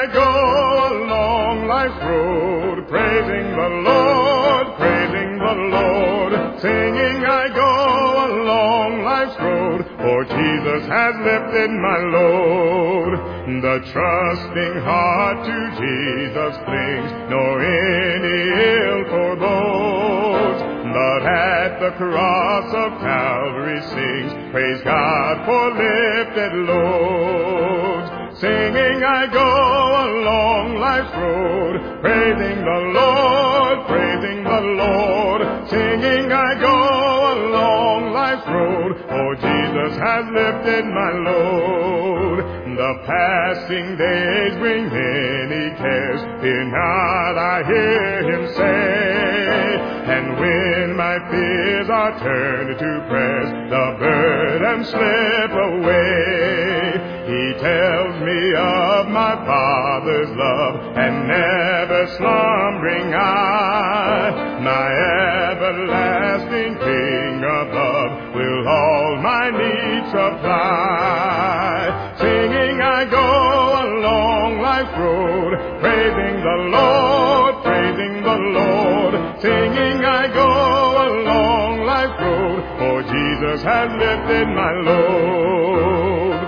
go along life's road, praising the Lord, praising the Lord. Singing I go along life's road, for Jesus has lifted my load. The trusting heart to Jesus clings, nor any ill forebodes. But at the cross of Calvary sings, praise God for lifted loads. Singing I go along life's road, praising the Lord, praising the Lord. Singing I go along life's road, for Jesus has lifted my load. The passing days bring many cares, fear not, I hear him say. And when my fears are turned to prayers, the burdens slip away. He tells me of my Father's love and never slumbering eye. My everlasting King above will all my needs supply. Singing I go along life's road, praising the Lord, praising the Lord. Singing I go along life's road, for Jesus has lifted my load.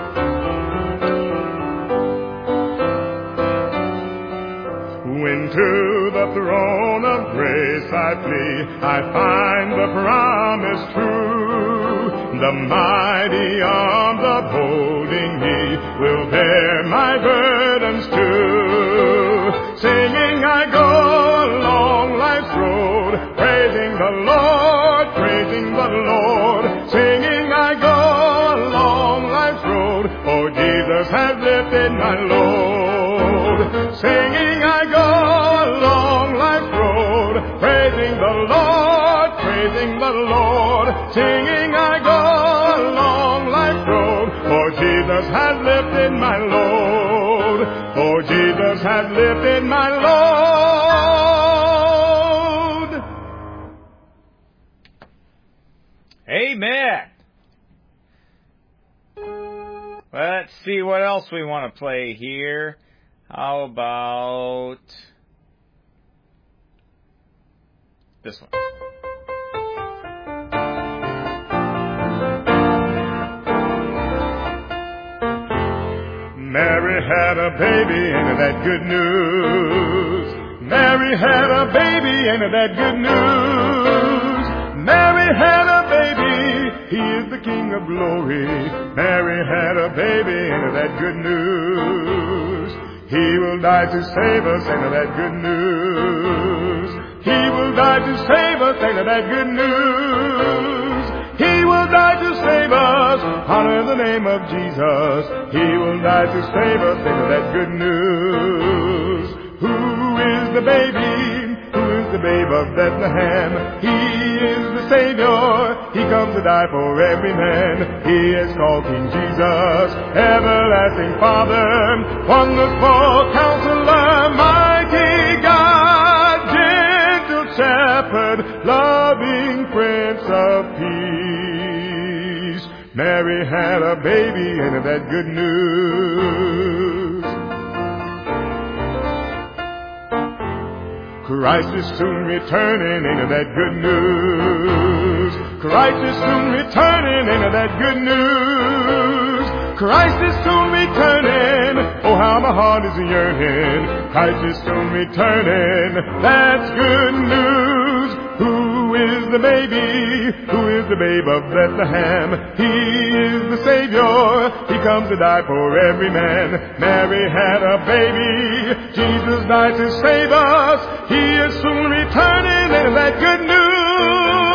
When to the throne of grace I flee, I find the promise true. The mighty arms upholding me will bear my burdens too. Singing I go along life's road, praising the Lord, praising the Lord. Singing I go along life's road, for Jesus has lifted my load. Singing I go along life's road, praising the Lord, praising the Lord. Singing I go along life's road, for Jesus has lifted my load. For Jesus has lifted my load. Amen. Let's see what else we want to play here. How about this one? Mary had a baby, and that good news. Mary had a baby, and that good news. Mary had a baby, he is the King of glory. Mary had a baby, and that good news. He will die to save us, and that good news. He will die to save us, and that good news. He will die to save us, honor the name of Jesus. He will die to save us, and that good news. Who is the baby? Who is the babe of Bethlehem? He is the Savior. He comes to die for every man. He is called King Jesus, everlasting Father, wonderful Counselor, mighty God, gentle Shepherd, loving Prince of Peace. Mary had a baby, and that good news. Christ is soon returning, ain't that good news? Christ is soon returning, ain't that good news? Christ is soon returning, oh how my heart is yearning. Christ is soon returning, that's good news. Who is the baby? Who is the babe of Bethlehem? He is the Savior. He comes to die for every man. Mary had a baby. Jesus died to save us. He is soon returning, and that good news.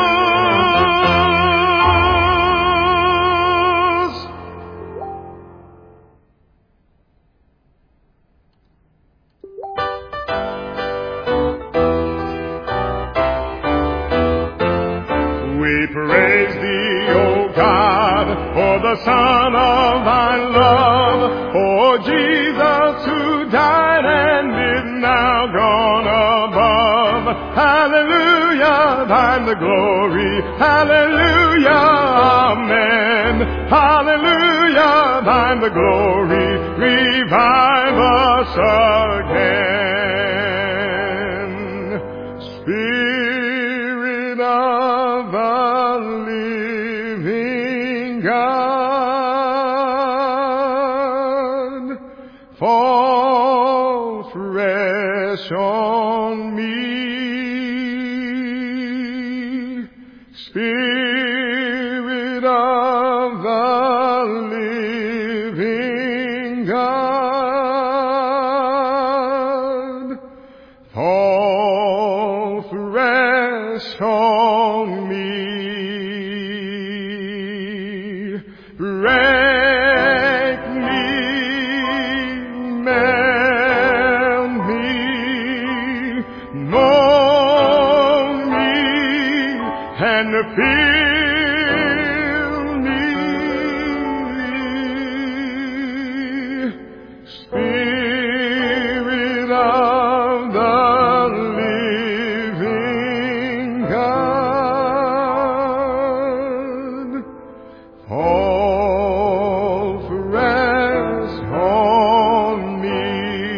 We praise thee, O God, for the Son of thy love, for Jesus who died and is now gone above. Hallelujah, thine the glory. Hallelujah, amen. Hallelujah, thine the glory, revive us again. Spirit of the living God, fall fresh on me. Spirit of the living God, fall fresh on me. Break me, melt me, mold me, and fill me. Spirit of the living God, fall fresh on me.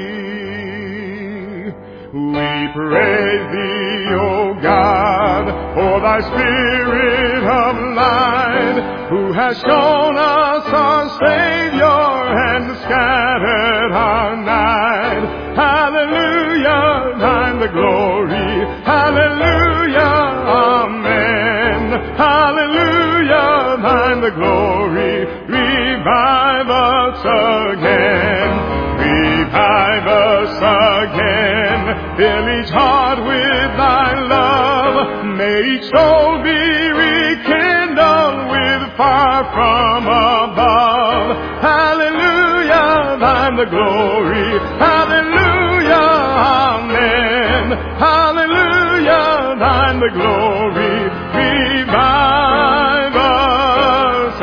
We praise thee, O God, for thy Spirit of light, who has shown us our Savior and scattered our night. Hallelujah, thine the glory. Hallelujah, amen. Hallelujah, thine the glory. Revive us again. Revive us again. Fill each heart with thy love. May each soul be rekindled with fire from above. Hallelujah, thine the glory. Hallelujah, amen. Hallelujah, thine the glory. Revive us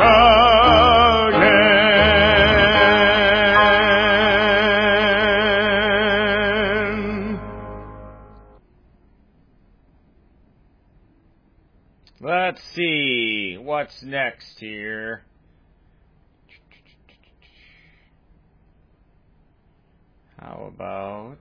again. Let's see what's next here. How about...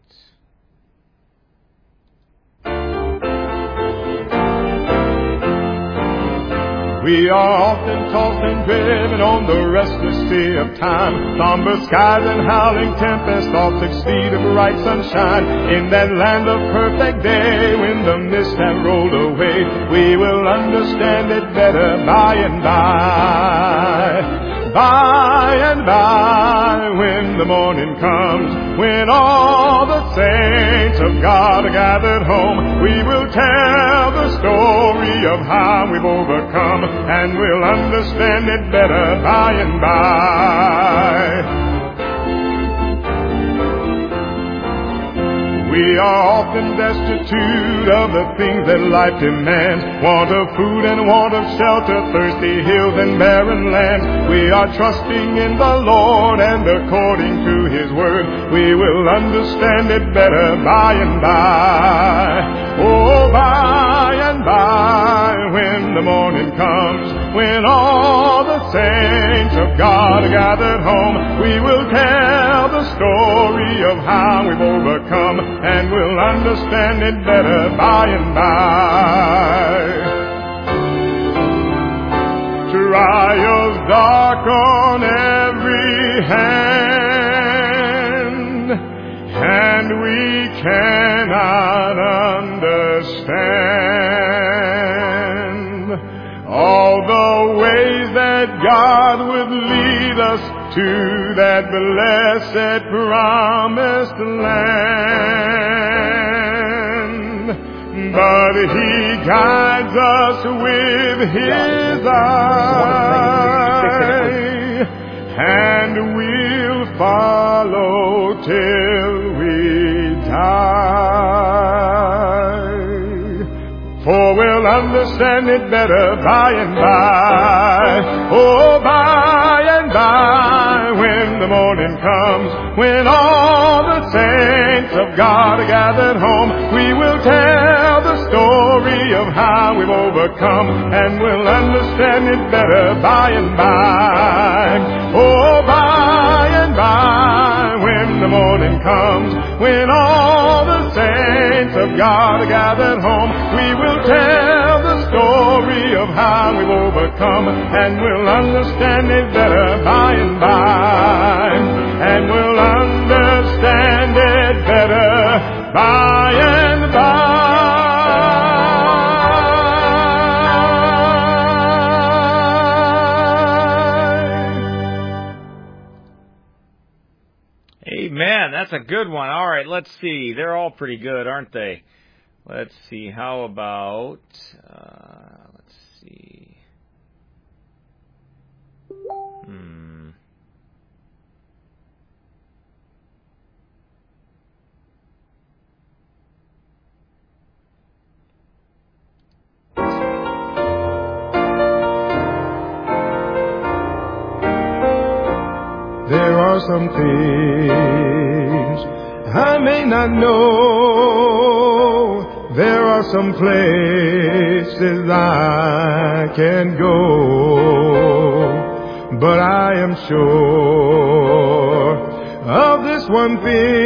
We are often tossed and driven on the restless sea of time. Somber skies and howling tempests oft exceed of bright sunshine. In that land of perfect day, when the mist has rolled away, we will understand it better by and by. By and by, when the morning comes, when all the saints of God are gathered home, we will tell the story of how we've overcome, and we'll understand it better by and by. We are often destitute of the things that life demands. Want of food and want of shelter, thirsty hills and barren lands. We are trusting in the Lord, and according to His word, we will understand it better by and by. Oh, by and by, when the morning comes, when all the saints of God are gathered home, we will tell the story of how we've overcome, and we'll understand it better by and by. Trials darken every hand, and we cannot understand all the ways that God would lead us to that blessed promised land. But He guides us with His eye, and we'll follow till we die. For we'll understand it better by and by. Oh, by and by, when the morning comes, when all the saints of God are gathered home, we will tell the story of of how we've overcome, and we'll understand it better by and by. Oh, by and by, when the morning comes, when all the saints of God are gathered home, we will tell the story of how we've overcome, and we'll understand it better by and by. And we'll understand it better by and by. Amen. That's a good one. All right, let's see. They're all pretty good, aren't they? Let's see. How about, let's see. There are some things I may not know. There are some places I can't go. But I am sure of this one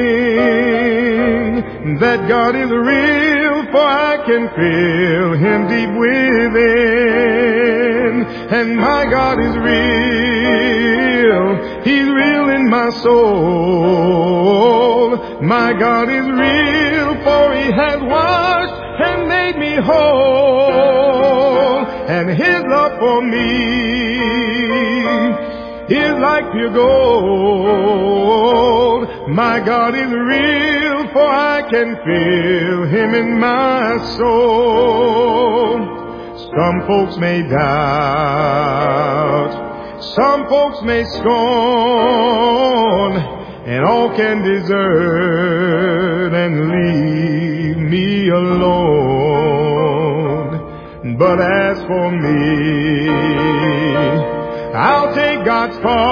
thing, that God is real, for I can feel Him deep within. And my God is real, He's real in my soul. My God is real, for He has washed and made me whole. And His love for me is like pure gold. My God is real, for I can feel Him in my soul. Some folks may doubt, some folks may scorn, and all can desert and leave me alone. But as for me, I'll take God's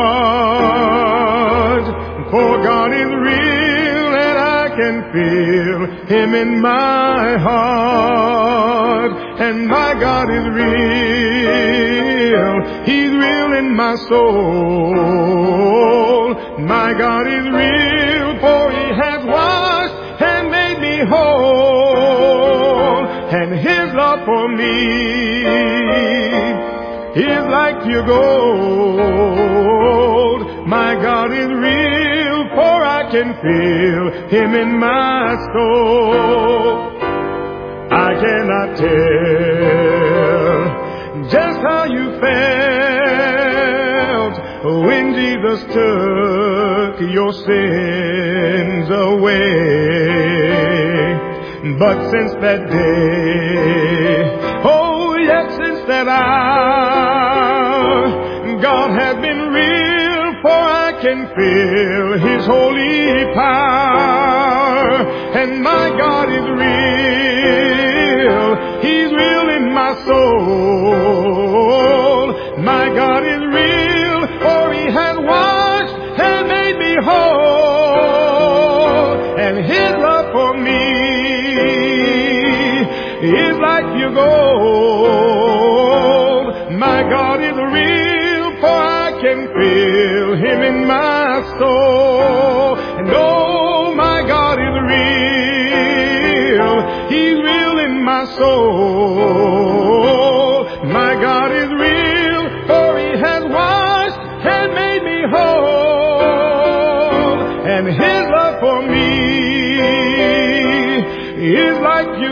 part, for God is real and I can feel Him in my heart. And my God is real, He's real in my soul. My God is real, for He has washed and made me whole. And His love for me is like pure gold. My God is real, for I can feel Him in my soul. I cannot tell just how you felt when Jesus took your sins away. But since that day, oh yes, since that hour, God has been real, for I can feel His holy power. And my God is real, He's real in my soul. My God is real, for He has washed and made me whole. And His love for me is like pure gold. My God is real, for I can feel Him in my soul. And oh, my God is real, He's real in my soul. My God is real, for He has washed and made me whole. And His love for me is like pure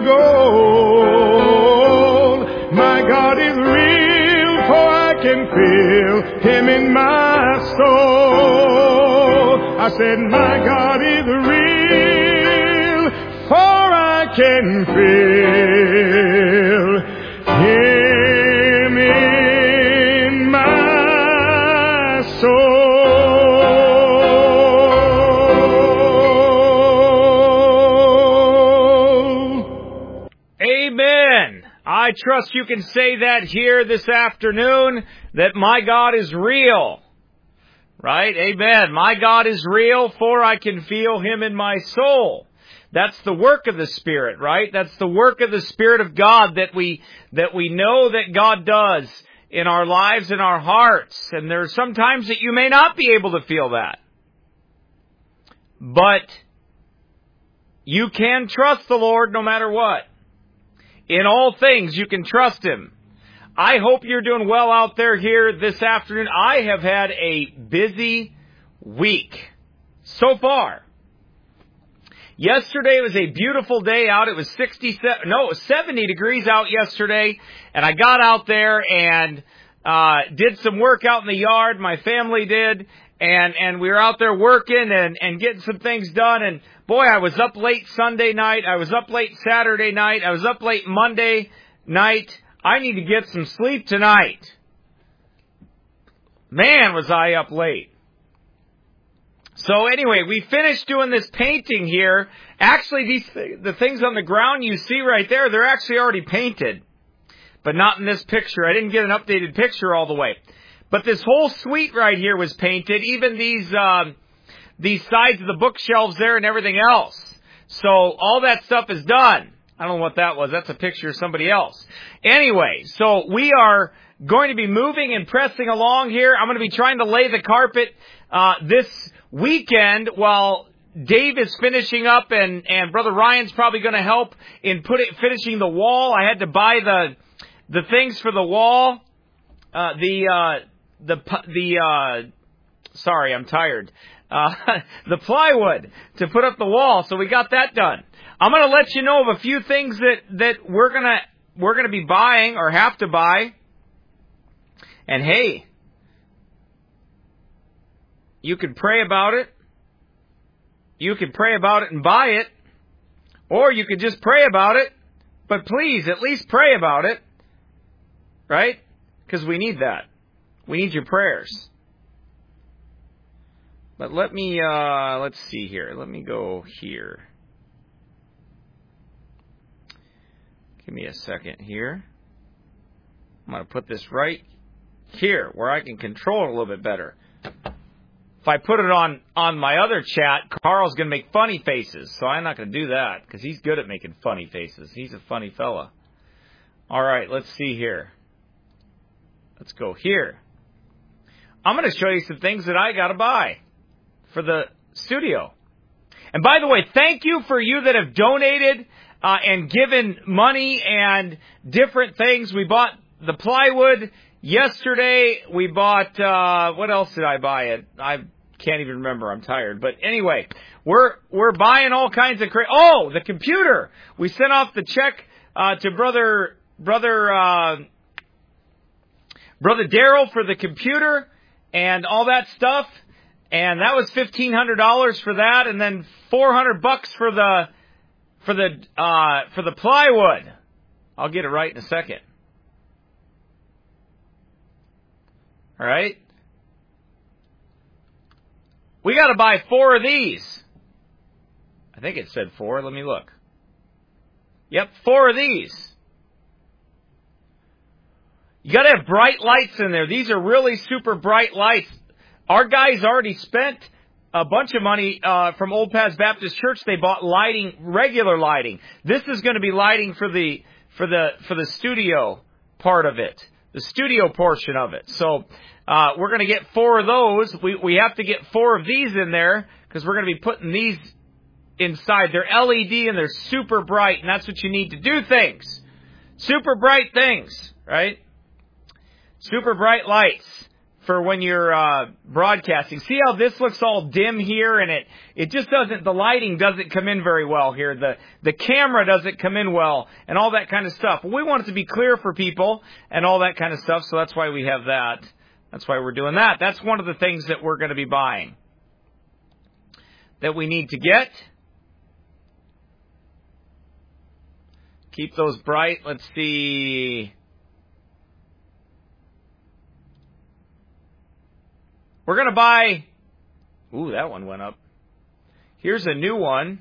gold. My God is real, for I can feel Him in my soul. I said, my God is real, for I can feel Him in my soul. Amen. I trust you can say that here this afternoon, that my God is real. Right? Amen. My God is real, for I can feel Him in my soul. That's the work of the Spirit, right? That's the work of the Spirit of God that we know that God does in our lives, in our hearts. And there are some times that you may not be able to feel that. But you can trust the Lord no matter what. In all things, you can trust Him. I hope you're doing well out there here this afternoon. I have had a busy week so far. Yesterday was a beautiful day out. It was 70 degrees out yesterday. And I got out there and did some work out in the yard. My family did. And we were out there working and getting some things done. And boy, I was up late Sunday night. I was up late Saturday night. I was up late Monday night. I need to get some sleep tonight. Man, was I up late. So anyway, we finished doing this painting here. Actually, the things on the ground you see right there, they're actually already painted. But not in this picture. I didn't get an updated picture all the way. But this whole suite right here was painted. Even these sides of the bookshelves there and everything else. So all that stuff is done. I don't know what that was. That's a picture of somebody else. Anyway, so we are going to be moving and pressing along here. I'm going to be trying to lay the carpet this weekend while Dave is finishing up and Brother Ryan's probably going to help in finishing the wall. I had to buy the things for the wall. Sorry, I'm tired. The plywood to put up the wall. So we got that done. I'm going to let you know of a few things that we're going to be buying or have to buy. And hey, you could pray about it. You could pray about it and buy it. Or you could just pray about it. But please, at least pray about it. Right? Because we need that. We need your prayers. But let's see here. Let me go here. Give me a second here. I'm going to put this right here where I can control it a little bit better. If I put it on my other chat, Carl's going to make funny faces. So I'm not going to do that because he's good at making funny faces. He's a funny fella. All right, let's see here. Let's go here. I'm going to show you some things that I got to buy for the studio. And by the way, thank you for you that have donated and given money and different things. We bought the plywood yesterday. We bought, what else did I buy? I can't even remember. I'm tired. But anyway, we're buying all kinds of the computer. We sent off the check to Brother Darrell for the computer and all that stuff. And that was $1,500 for that, and then $400 for the plywood. I'll get it right in a second. All right. We got to buy 4 of these. I think it said 4. Let me look. Yep, 4 of these. You got to have bright lights in there. These are really super bright lights. Our guys already spent a bunch of money from Old Paths Baptist Church. They bought lighting, regular lighting. This is going to be lighting for the studio part of it, the studio portion of it. So we're going to get 4 of those. We have to get 4 of these in there because we're going to be putting these inside. They're LED and they're super bright, and that's what you need to do things. Super bright things, right? Super bright lights for when you're broadcasting. See how this looks all dim here, and it just doesn't, the lighting doesn't come in very well here. The camera doesn't come in well, and all that kind of stuff. We want it to be clear for people and all that kind of stuff, so that's why we have that. That's why we're doing that. That's one of the things that we're going to be buying that we need to get. Keep those bright. Let's see. We're going to buy... Ooh, that one went up. Here's a new one.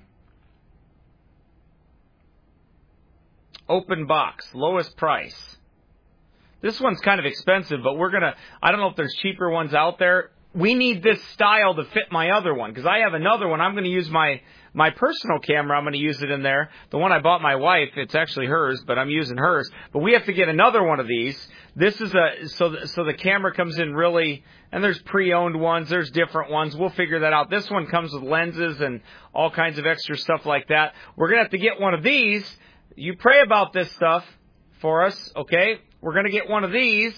Open box. Lowest price. This one's kind of expensive, but we're going to... I don't know if there's cheaper ones out there. we need this style to fit my other one, because I have another one. I'm going to use my personal camera. I'm going to use it in there. The one I bought my wife, it's actually hers, but I'm using hers. But we have to get another one of these. This is so the camera comes in really, and there's pre-owned ones, there's different ones. We'll figure that out. This one comes with lenses and all kinds of extra stuff like that. We're going to have to get one of these. You pray about this stuff for us, okay? We're going to get one of these.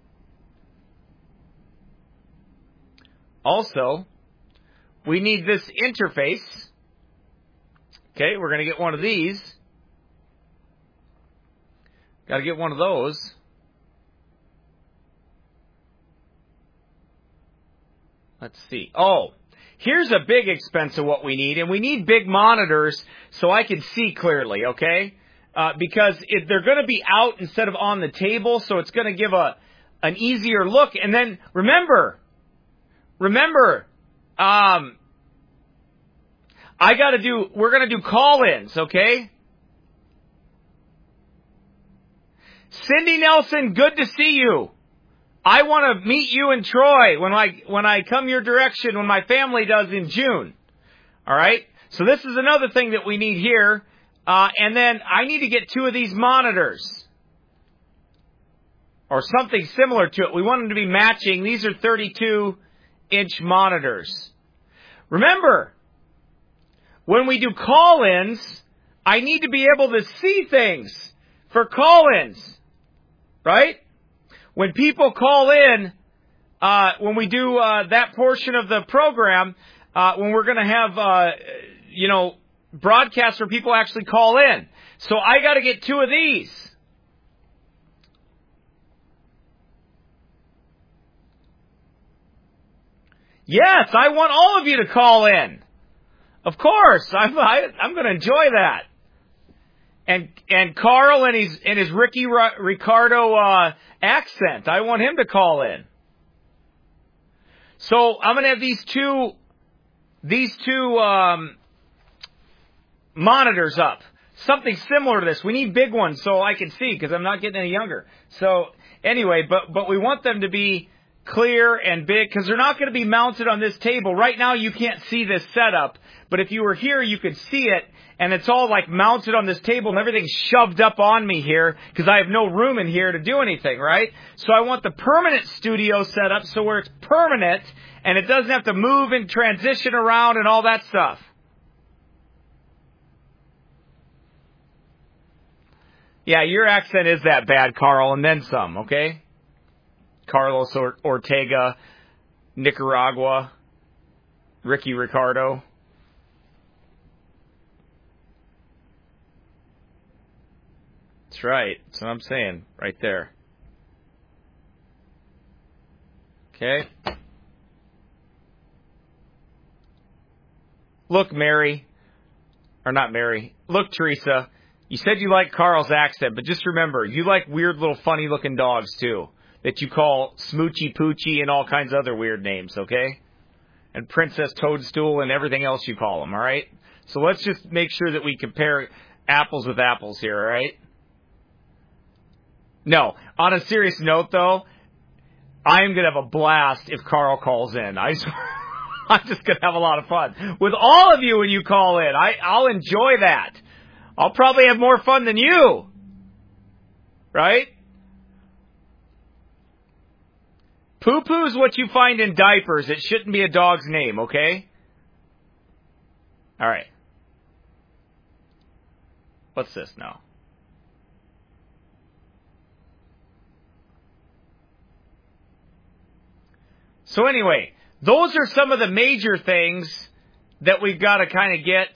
Also, we need this interface. Okay, we're going to get one of these. Got to get one of those. Let's see. Oh, here's a big expense of what we need, and we need big monitors so I can see clearly, okay? Because they're going to be out instead of on the table, so it's going to give an easier look. And then remember, we're going to do call-ins, okay? Cindy Nelson, good to see you. I want to meet you in Troy when I come your direction, when my family does in June. All right? So this is another thing that we need here. And then I need to get 2 of these monitors. Or something similar to it. We want them to be matching. These are 32-inch monitors. Remember, when we do call-ins, I need to be able to see things for call-ins. Right? When people call in, when we do that portion of the program, when we're going to have, broadcasts where people actually call in. So I got to get 2 of these. Yes, I want all of you to call in. Of course, I'm going to enjoy that. And Carl and his Ricky Ricardo accent, I want him to call in. So I'm going to have these two monitors up. Something similar to this. We need big ones so I can see, because I'm not getting any younger. So anyway, but we want them to be clear and big, because they're not going to be mounted on this table. Right now you can't see this setup, but if you were here you could see it, and it's all like mounted on this table and everything's shoved up on me here because I have no room in here to do anything, right? So I want the permanent studio set up so where it's permanent and it doesn't have to move and transition around and all that stuff. Yeah, your accent is that bad, Carl, and then some, okay? Carlos Ortega, Nicaragua, Ricky Ricardo. That's right. That's what I'm saying right there. Okay. Look, Mary. Or not Mary. Look, Teresa. You said you like Carl's accent, but just remember, you like weird little funny looking dogs too. That you call Smoochy Poochie and all kinds of other weird names, okay? And Princess Toadstool and everything else you call them, alright? So let's just make sure that we compare apples with apples here, alright? No. On a serious note, though, I am going to have a blast if Carl calls in. I'm just going to have a lot of fun. With all of you when you call in, I'll enjoy that. I'll probably have more fun than you. Right? Poo-poo is what you find in diapers. It shouldn't be a dog's name, okay? All right. What's this now? So anyway, those are some of the major things that we've got to kind of get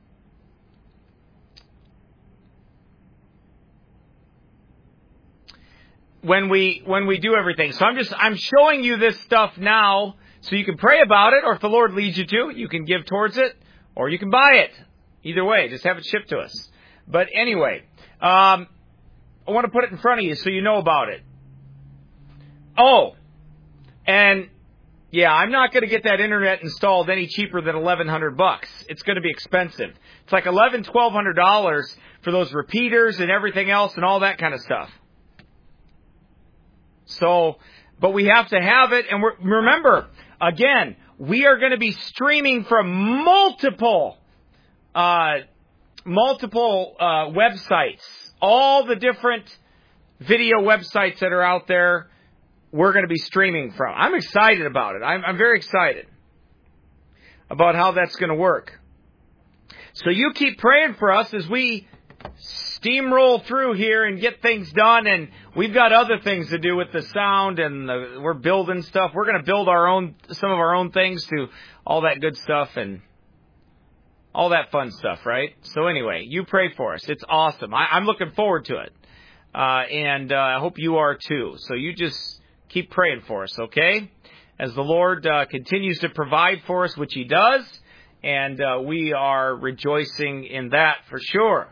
when we do everything. So I'm showing you this stuff now so you can pray about it, or if the Lord leads you to, you can give towards it, or you can buy it. Either way, just have it shipped to us. But anyway, I want to put it in front of you so you know about it. Oh, and yeah, I'm not going to get that internet installed any cheaper than $1,100. It's going to be expensive. It's like $1,200 for those repeaters and everything else and all that kind of stuff. So, but we have to have it. And remember, again, we are going to be streaming from multiple websites. All the different video websites that are out there, we're going to be streaming from. I'm excited about it. I'm very excited about how that's going to work. So you keep praying for us as we steamroll through here and get things done. And we've got other things to do with the sound, and we're building stuff. We're going to build some of our own things to all that good stuff and all that fun stuff, right? So anyway, you pray for us. It's awesome. I'm looking forward to it. And I hope you are too. So you just keep praying for us, okay? As the Lord continues to provide for us, which He does, and we are rejoicing in that for sure.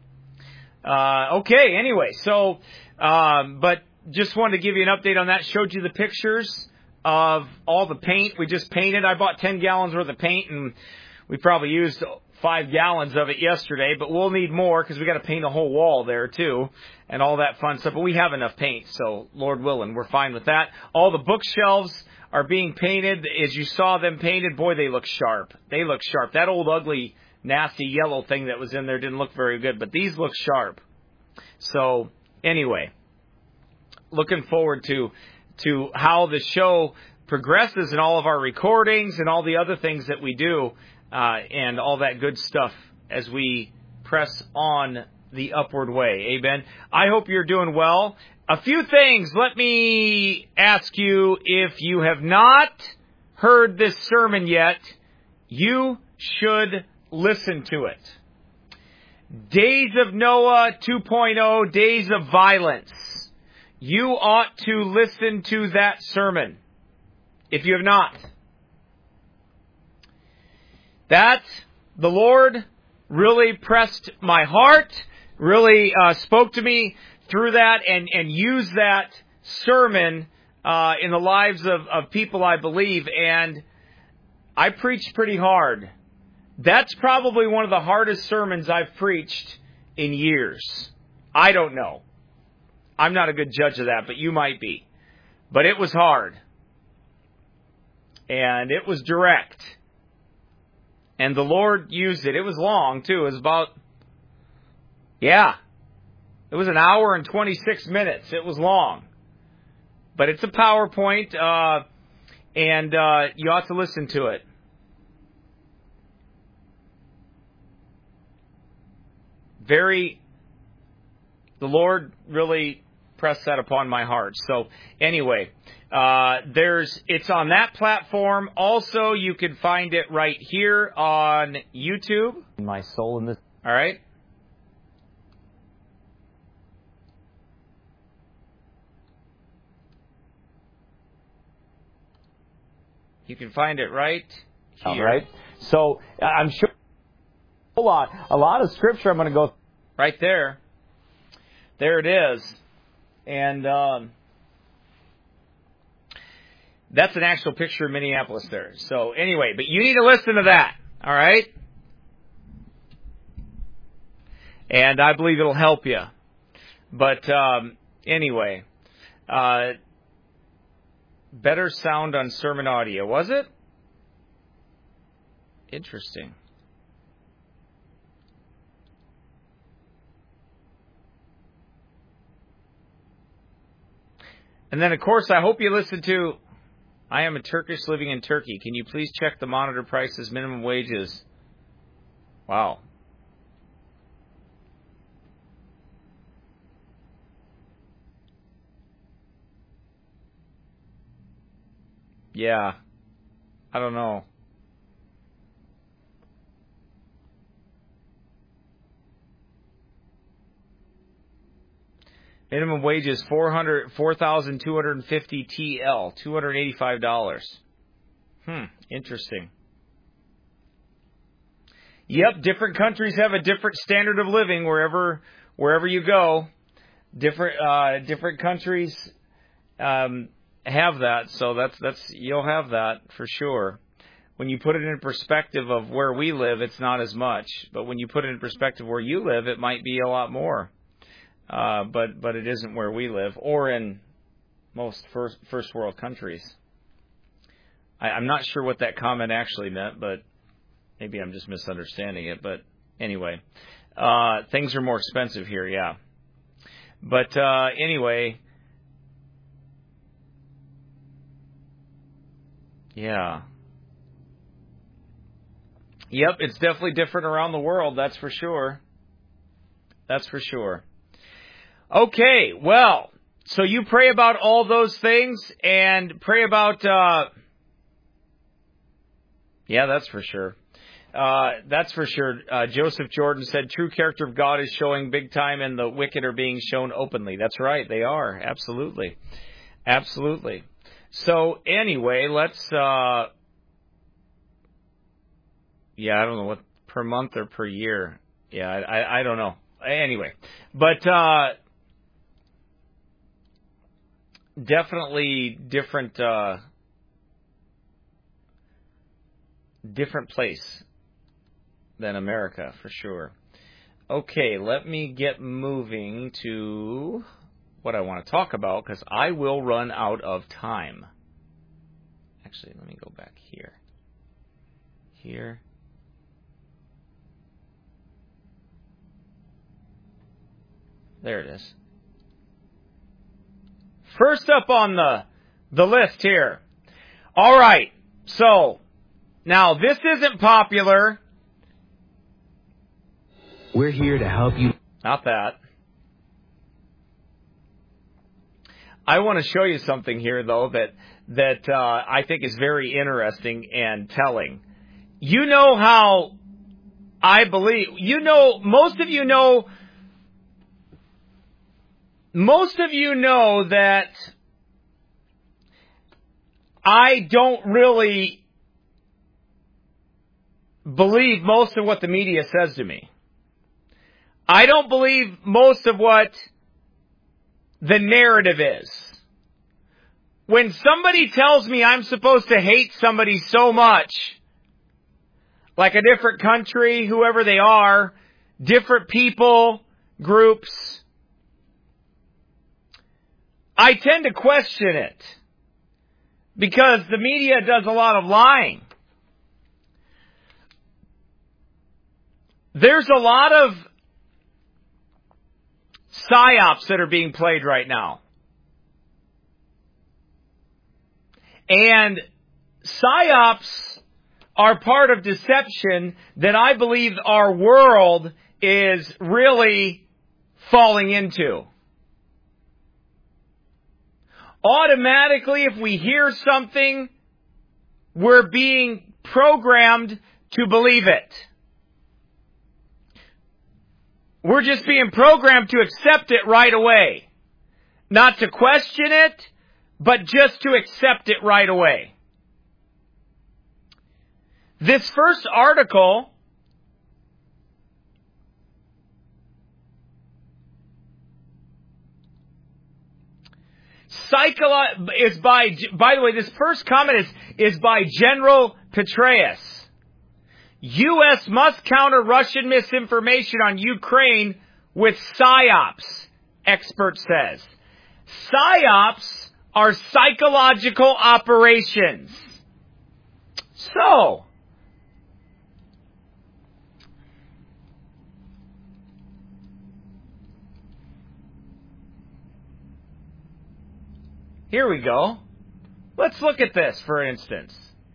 Okay, anyway, so, but just wanted to give you an update on that. Showed you the pictures of all the paint we just painted. I bought 10 gallons worth of paint, and we probably used 5 gallons of it yesterday, but we'll need more because we got to paint a whole wall there too and all that fun stuff. But we have enough paint, so Lord willing, we're fine with that. All the bookshelves are being painted. As you saw them painted, boy, they look sharp. They look sharp. That old ugly, nasty yellow thing that was in there didn't look very good, but these look sharp. So anyway, looking forward to how the show progresses and all of our recordings and all the other things that we do. And all that good stuff as we press on the upward way. Amen. I hope you're doing well. A few things. Let me ask you, if you have not heard this sermon yet, you should listen to it. Days of Noah 2.0, Days of Violence. You ought to listen to that sermon if you have not. That, the Lord really pressed my heart, really spoke to me through that, and used that sermon in the lives of people, I believe, and I preached pretty hard. That's probably one of the hardest sermons I've preached in years. I don't know. I'm not a good judge of that, but you might be. But it was hard. And it was direct. And the Lord used it. It was long, too. It was about, it was an hour and 26 minutes. It was long. But it's a PowerPoint, and you ought to listen to it. The Lord really pressed that upon my heart. So anyway, it's on that platform. Also, you can find it right here on YouTube. My soul in this. All right. You can find it right here. All right. So I'm sure a lot of scripture I'm going to go right there. There it is. And that's an actual picture of Minneapolis there. So anyway, but you need to listen to that. All right? And I believe it'll help you. But anyway, better sound on sermon audio, was it? Interesting. And then, of course, I hope you listen to I Am a Turkish Living in Turkey. Can you please check the monitor prices, minimum wages? Wow. Yeah. I don't know. Minimum wage is $4,250 TL, $285. Interesting. Yep, different countries have a different standard of living wherever you go. Different countries have that, so that's you'll have that for sure. When you put it in perspective of where we live, it's not as much, but when you put it in perspective where you live, it might be a lot more. But it isn't where we live, or in most first world countries. I'm not sure what that comment actually meant, but maybe I'm just misunderstanding it. But anyway, things are more expensive here, yeah. But anyway, yeah. Yep, it's definitely different around the world, that's for sure. That's for sure. Okay, well, so you pray about all those things and pray about, yeah, that's for sure. That's for sure. Joseph Jordan said, true character of God is showing big time and the wicked are being shown openly. That's right, they are. Absolutely. Absolutely. So anyway, let's, yeah, I don't know what, per month or per year. Yeah, I don't know. Anyway, but, definitely different, different place than America, for sure. Okay, let me get moving to what I want to talk about, because I will run out of time. Actually, let me go back here. Here. There it is. First up on the list here. All right, so now this isn't popular. We're here to help you. Not that. I want to show you something here, though, that I think is very interesting and telling. You know how I believe, most of you know that I don't really believe most of what the media says to me. I don't believe most of what the narrative is. When somebody tells me I'm supposed to hate somebody so much, like a different country, whoever they are, different people, groups, I tend to question it because the media does a lot of lying. There's a lot of psyops that are being played right now. And psyops are part of deception that I believe our world is really falling into. Automatically, if we hear something, we're being programmed to believe it. We're just being programmed to accept it right away. Not to question it, but just to accept it right away. This first article is by the way, this first comment is by General Petraeus. U.S. must counter Russian misinformation on Ukraine with psyops, expert says. Psyops are psychological operations. So, here we go. Let's look at this, for instance.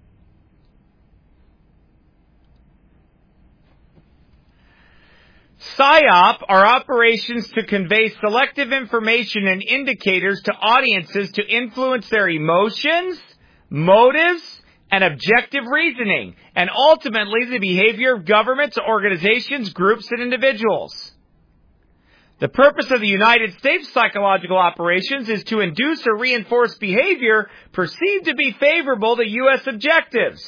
PSYOP are operations to convey selective information and indicators to audiences to influence their emotions, motives, and objective reasoning, and ultimately the behavior of governments, organizations, groups, and individuals. The purpose of the United States psychological operations is to induce or reinforce behavior perceived to be favorable to U.S. objectives.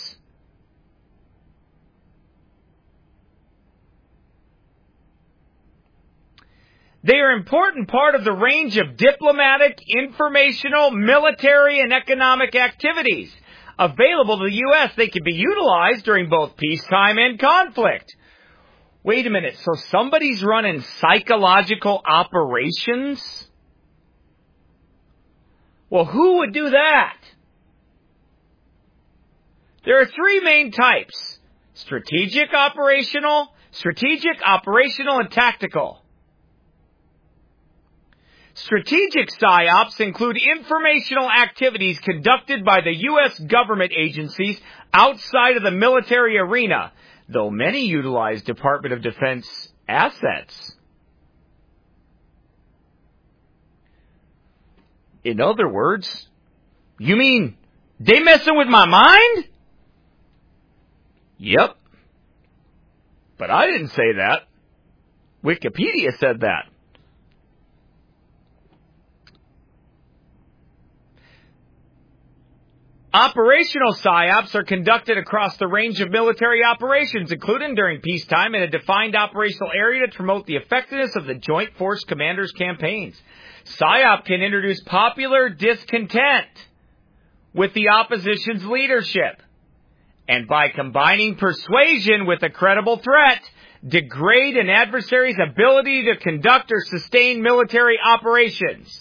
They are an important part of the range of diplomatic, informational, military, and economic activities available to the U.S. They can be utilized during both peacetime and conflict. Wait a minute, so somebody's running psychological operations? Well, who would do that? There are three main types: strategic, operational, and tactical. Strategic PSYOPs include informational activities conducted by the U.S. government agencies outside of the military arena, though many utilize Department of Defense assets. In other words, you mean they messing with my mind? Yep. But I didn't say that. Wikipedia said that. Operational PSYOPs are conducted across the range of military operations, including during peacetime in a defined operational area to promote the effectiveness of the Joint Force Commanders' campaigns. PSYOP can introduce popular discontent with the opposition's leadership, and by combining persuasion with a credible threat, degrade an adversary's ability to conduct or sustain military operations.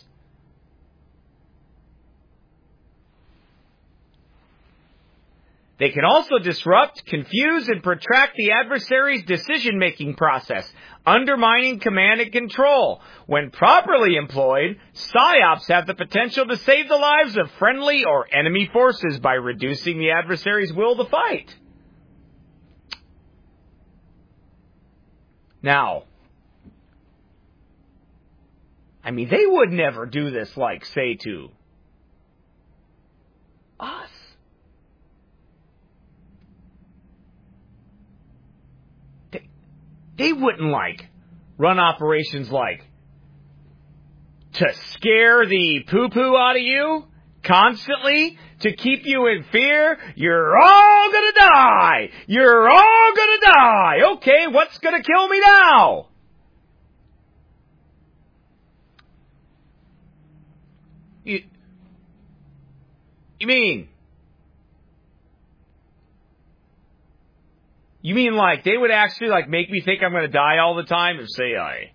They can also disrupt, confuse, and protract the adversary's decision-making process, undermining command and control. When properly employed, PSYOPs have the potential to save the lives of friendly or enemy forces by reducing the adversary's will to fight. Now, I mean, they would never do this like, say, to us. They wouldn't, like, run operations like to scare the poo-poo out of you constantly, to keep you in fear. You're all gonna die. You're all gonna die. Okay, what's gonna kill me now? You mean... You mean, like, they would actually, like, make me think I'm going to die all the time if, say, I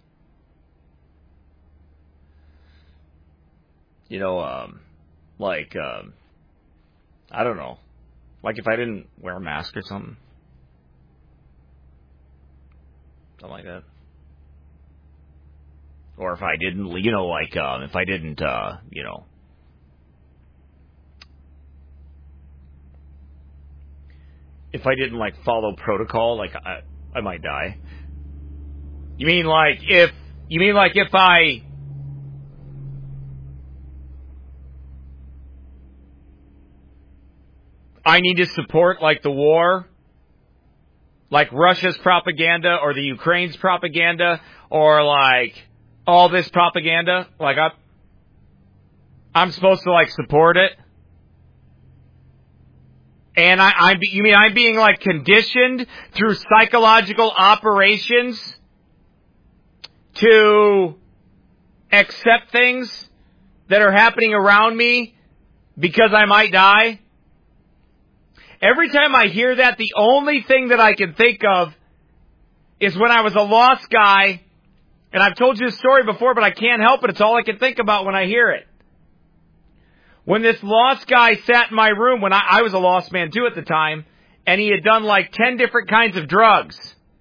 don't know, like if I didn't wear a mask or something. Something like that. Or if I didn't, if I didn't, if I didn't, like, follow protocol, like, I might die. You mean like if I need to support, like, the war, like Russia's propaganda or the Ukraine's propaganda or, like, all this propaganda, like, I'm supposed to, like, support it? And you mean I'm being, like, conditioned through psychological operations to accept things that are happening around me because I might die? Every time I hear that, the only thing that I can think of is when I was a lost guy, and I've told you this story before, but I can't help it. It's all I can think about when I hear it. When this lost guy sat in my room, when I was a lost man too at the time, and he had done like 10 different kinds of drugs.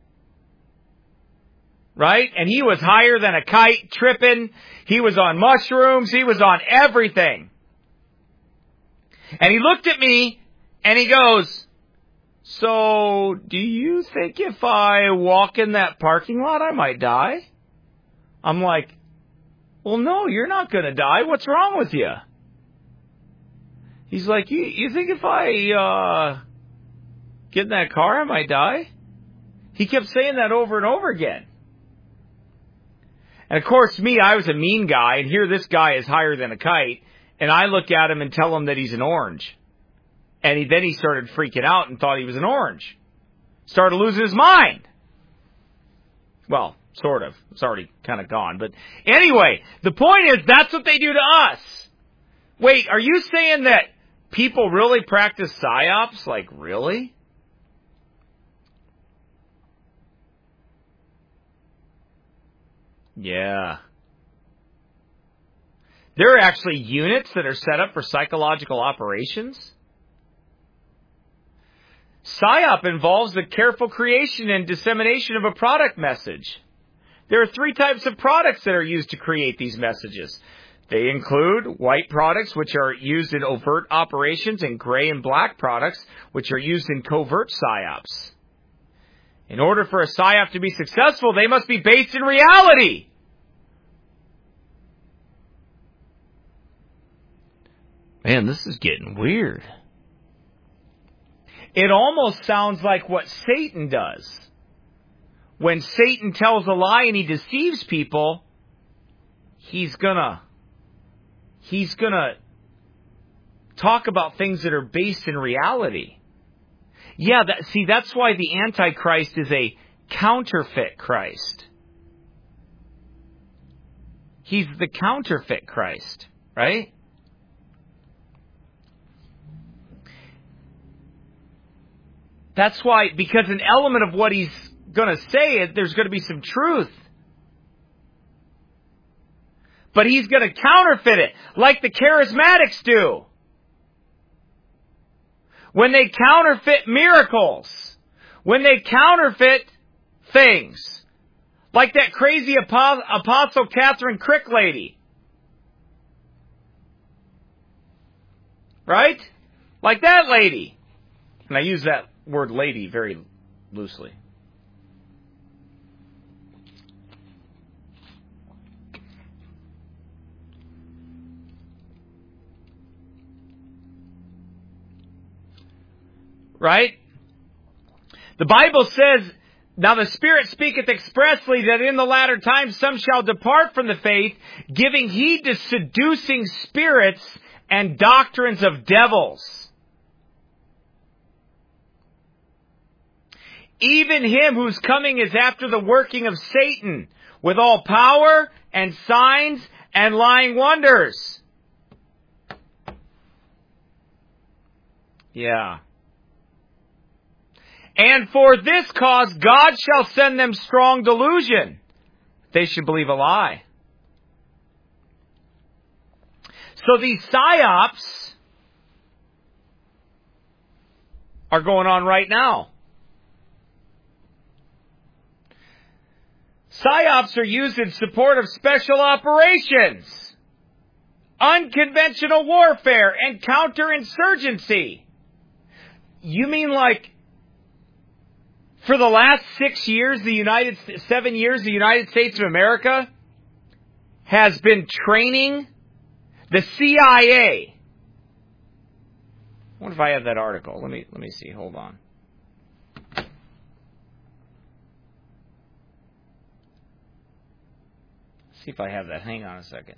Right? And he was higher than a kite, tripping. He was on mushrooms. He was on everything. And he looked at me, and he goes, "So, do you think if I walk in that parking lot, I might die?" I'm like, "Well, no, you're not going to die. What's wrong with you?" He's like, you think if I get in that car, I might die? He kept saying that over and over again. And of course, I was a mean guy, and here this guy is higher than a kite, and I look at him and tell him that he's an orange. And then he started freaking out and thought he was an orange. Started losing his mind. Well, sort of. It's already kind of gone. But anyway, the point is, that's what they do to us. Wait, are you saying that people really practice PSYOPs? Like, really? Yeah. There are actually units that are set up for psychological operations. PSYOP involves the careful creation and dissemination of a product message. There are 3 types of products that are used to create these messages. They include white products, which are used in overt operations, and gray and black products, which are used in covert PSYOPs. In order for a PSYOP to be successful, they must be based in reality. Man, this is getting weird. It almost sounds like what Satan does. When Satan tells a lie and he deceives people, he's gonna talk about things that are based in reality. Yeah, that's why the Antichrist is a counterfeit Christ. He's the counterfeit Christ, right? That's why, because an element of what he's going to say, there's going to be some truth. But he's going to counterfeit it, like the charismatics do. When they counterfeit miracles, when they counterfeit things, like that crazy Apostle Catherine Crick lady. Right? Like that lady. And I use that word lady very loosely. Right? The Bible says, now the Spirit speaketh expressly that in the latter times some shall depart from the faith, giving heed to seducing spirits and doctrines of devils. Even him whose coming is after the working of Satan, with all power and signs and lying wonders. Yeah. And for this cause God shall send them strong delusion. They should believe a lie. So these PSYOPs are going on right now. PSYOPs are used in support of special operations, unconventional warfare, and counterinsurgency. You mean like for the last 7 years, the United States of America has been training the CIA. I wonder if I have that article. Let me see. Hold on. See if I have that. Hang on a second.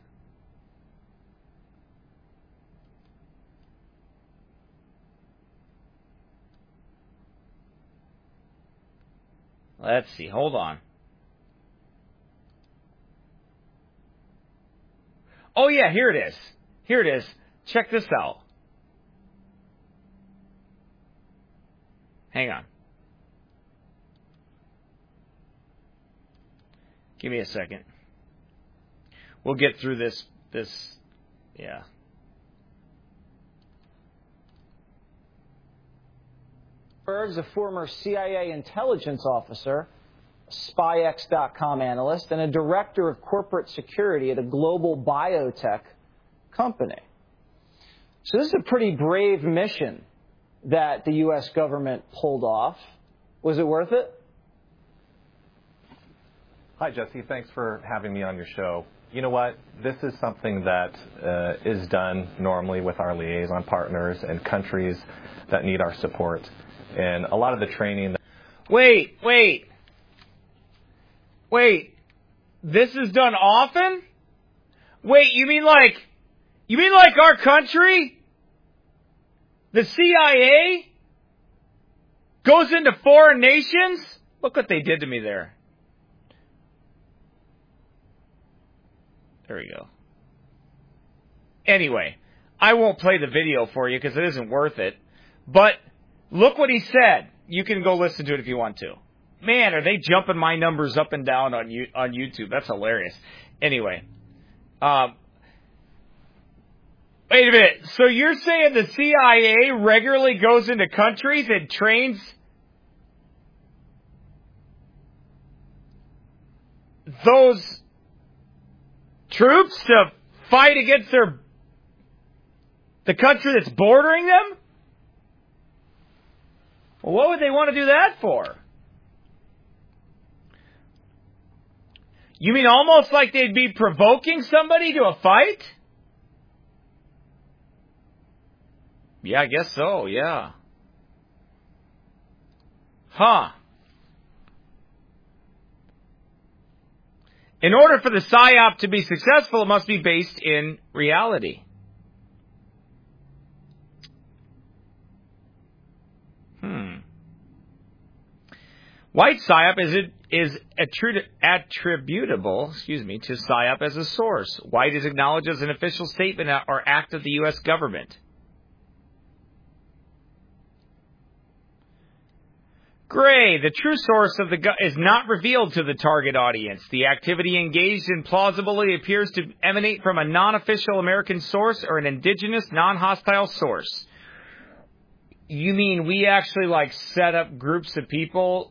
Let's see. Hold on. Oh, yeah, here it is. Here it is. Check this out. Hang on. Give me a second. We'll get through this, yeah. Berg's a former CIA intelligence officer, a SpyX.com analyst, and a director of corporate security at a global biotech company. So this is a pretty brave mission that the U.S. government pulled off. Was it worth it? Hi, Jesse. Thanks for having me on your show. You know what? This is something that is done normally with our liaison partners and countries that need our support. And a lot of the training... Wait. This is done often? Wait, you mean like our country? The CIA goes into foreign nations? Look what they did to me there. There we go. Anyway, I won't play the video for you because it isn't worth it. But look what he said. You can go listen to it if you want to. Man, are they jumping my numbers up and down on YouTube? That's hilarious. Anyway, Wait a minute. So you're saying the CIA regularly goes into countries and trains those troops to fight against the country that's bordering them? Well, what would they want to do that for? You mean almost like they'd be provoking somebody to a fight? Yeah, I guess so, yeah. Huh. In order for the PSYOP to be successful, it must be based in reality. White PSYOP is attributable, to PSYOP as a source. White is acknowledged as an official statement or act of the U.S. government. Gray, the true source of is not revealed to the target audience. The activity engaged in plausibly appears to emanate from a non-official American source or an indigenous, non-hostile source. You mean we actually set up groups of people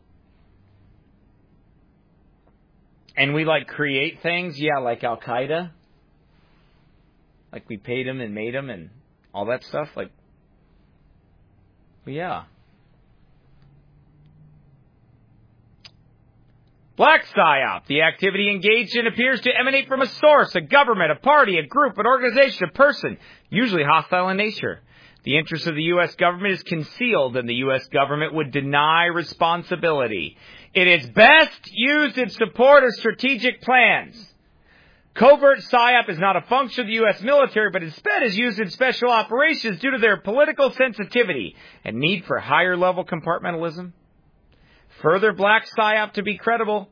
and we create things? Yeah, like Al-Qaeda? We paid them and made them and all that stuff? Yeah. Black PSYOP. The activity engaged in appears to emanate from a source, a government, a party, a group, an organization, a person, usually hostile in nature. The interest of the U.S. government is concealed, and the U.S. government would deny responsibility. It is best used in support of strategic plans. Covert PSYOP is not a function of the U.S. military, but instead is used in special operations due to their political sensitivity and need for higher-level compartmentalism. Further, Black PSYOP to be credible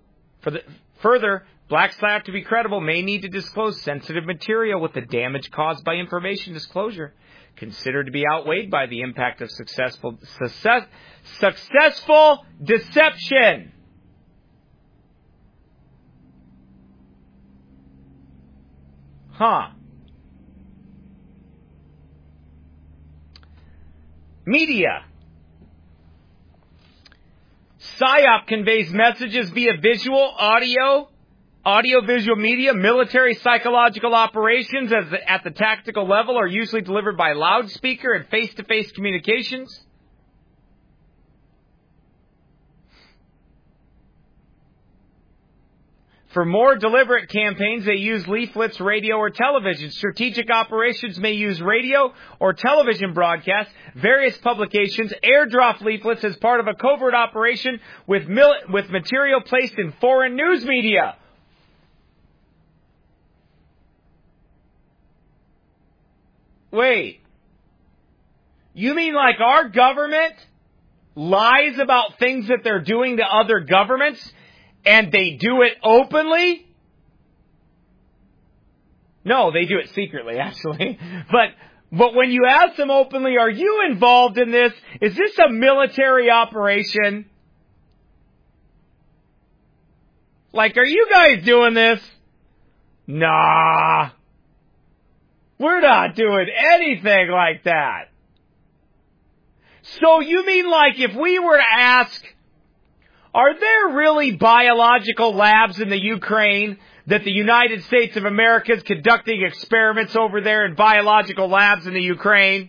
may need to disclose sensitive material with the damage caused by information disclosure, considered to be outweighed by the impact of successful deception. Media. PSYOP conveys messages via visual, audio-visual media. Military psychological operations at the tactical level are usually delivered by loudspeaker and face-to-face communications. For more deliberate campaigns, they use leaflets, radio, or television. Strategic operations may use radio or television broadcasts, various publications, airdrop leaflets as part of a covert operation with material placed in foreign news media. Wait. You mean our government lies about things that they're doing to other governments? And they do it openly? No, they do it secretly, actually. But when you ask them openly, are you involved in this? Is this a military operation? Are you guys doing this? Nah. We're not doing anything like that. So you mean if we were to ask, are there really biological labs in the Ukraine that the United States of America is conducting experiments over there in biological labs in the Ukraine?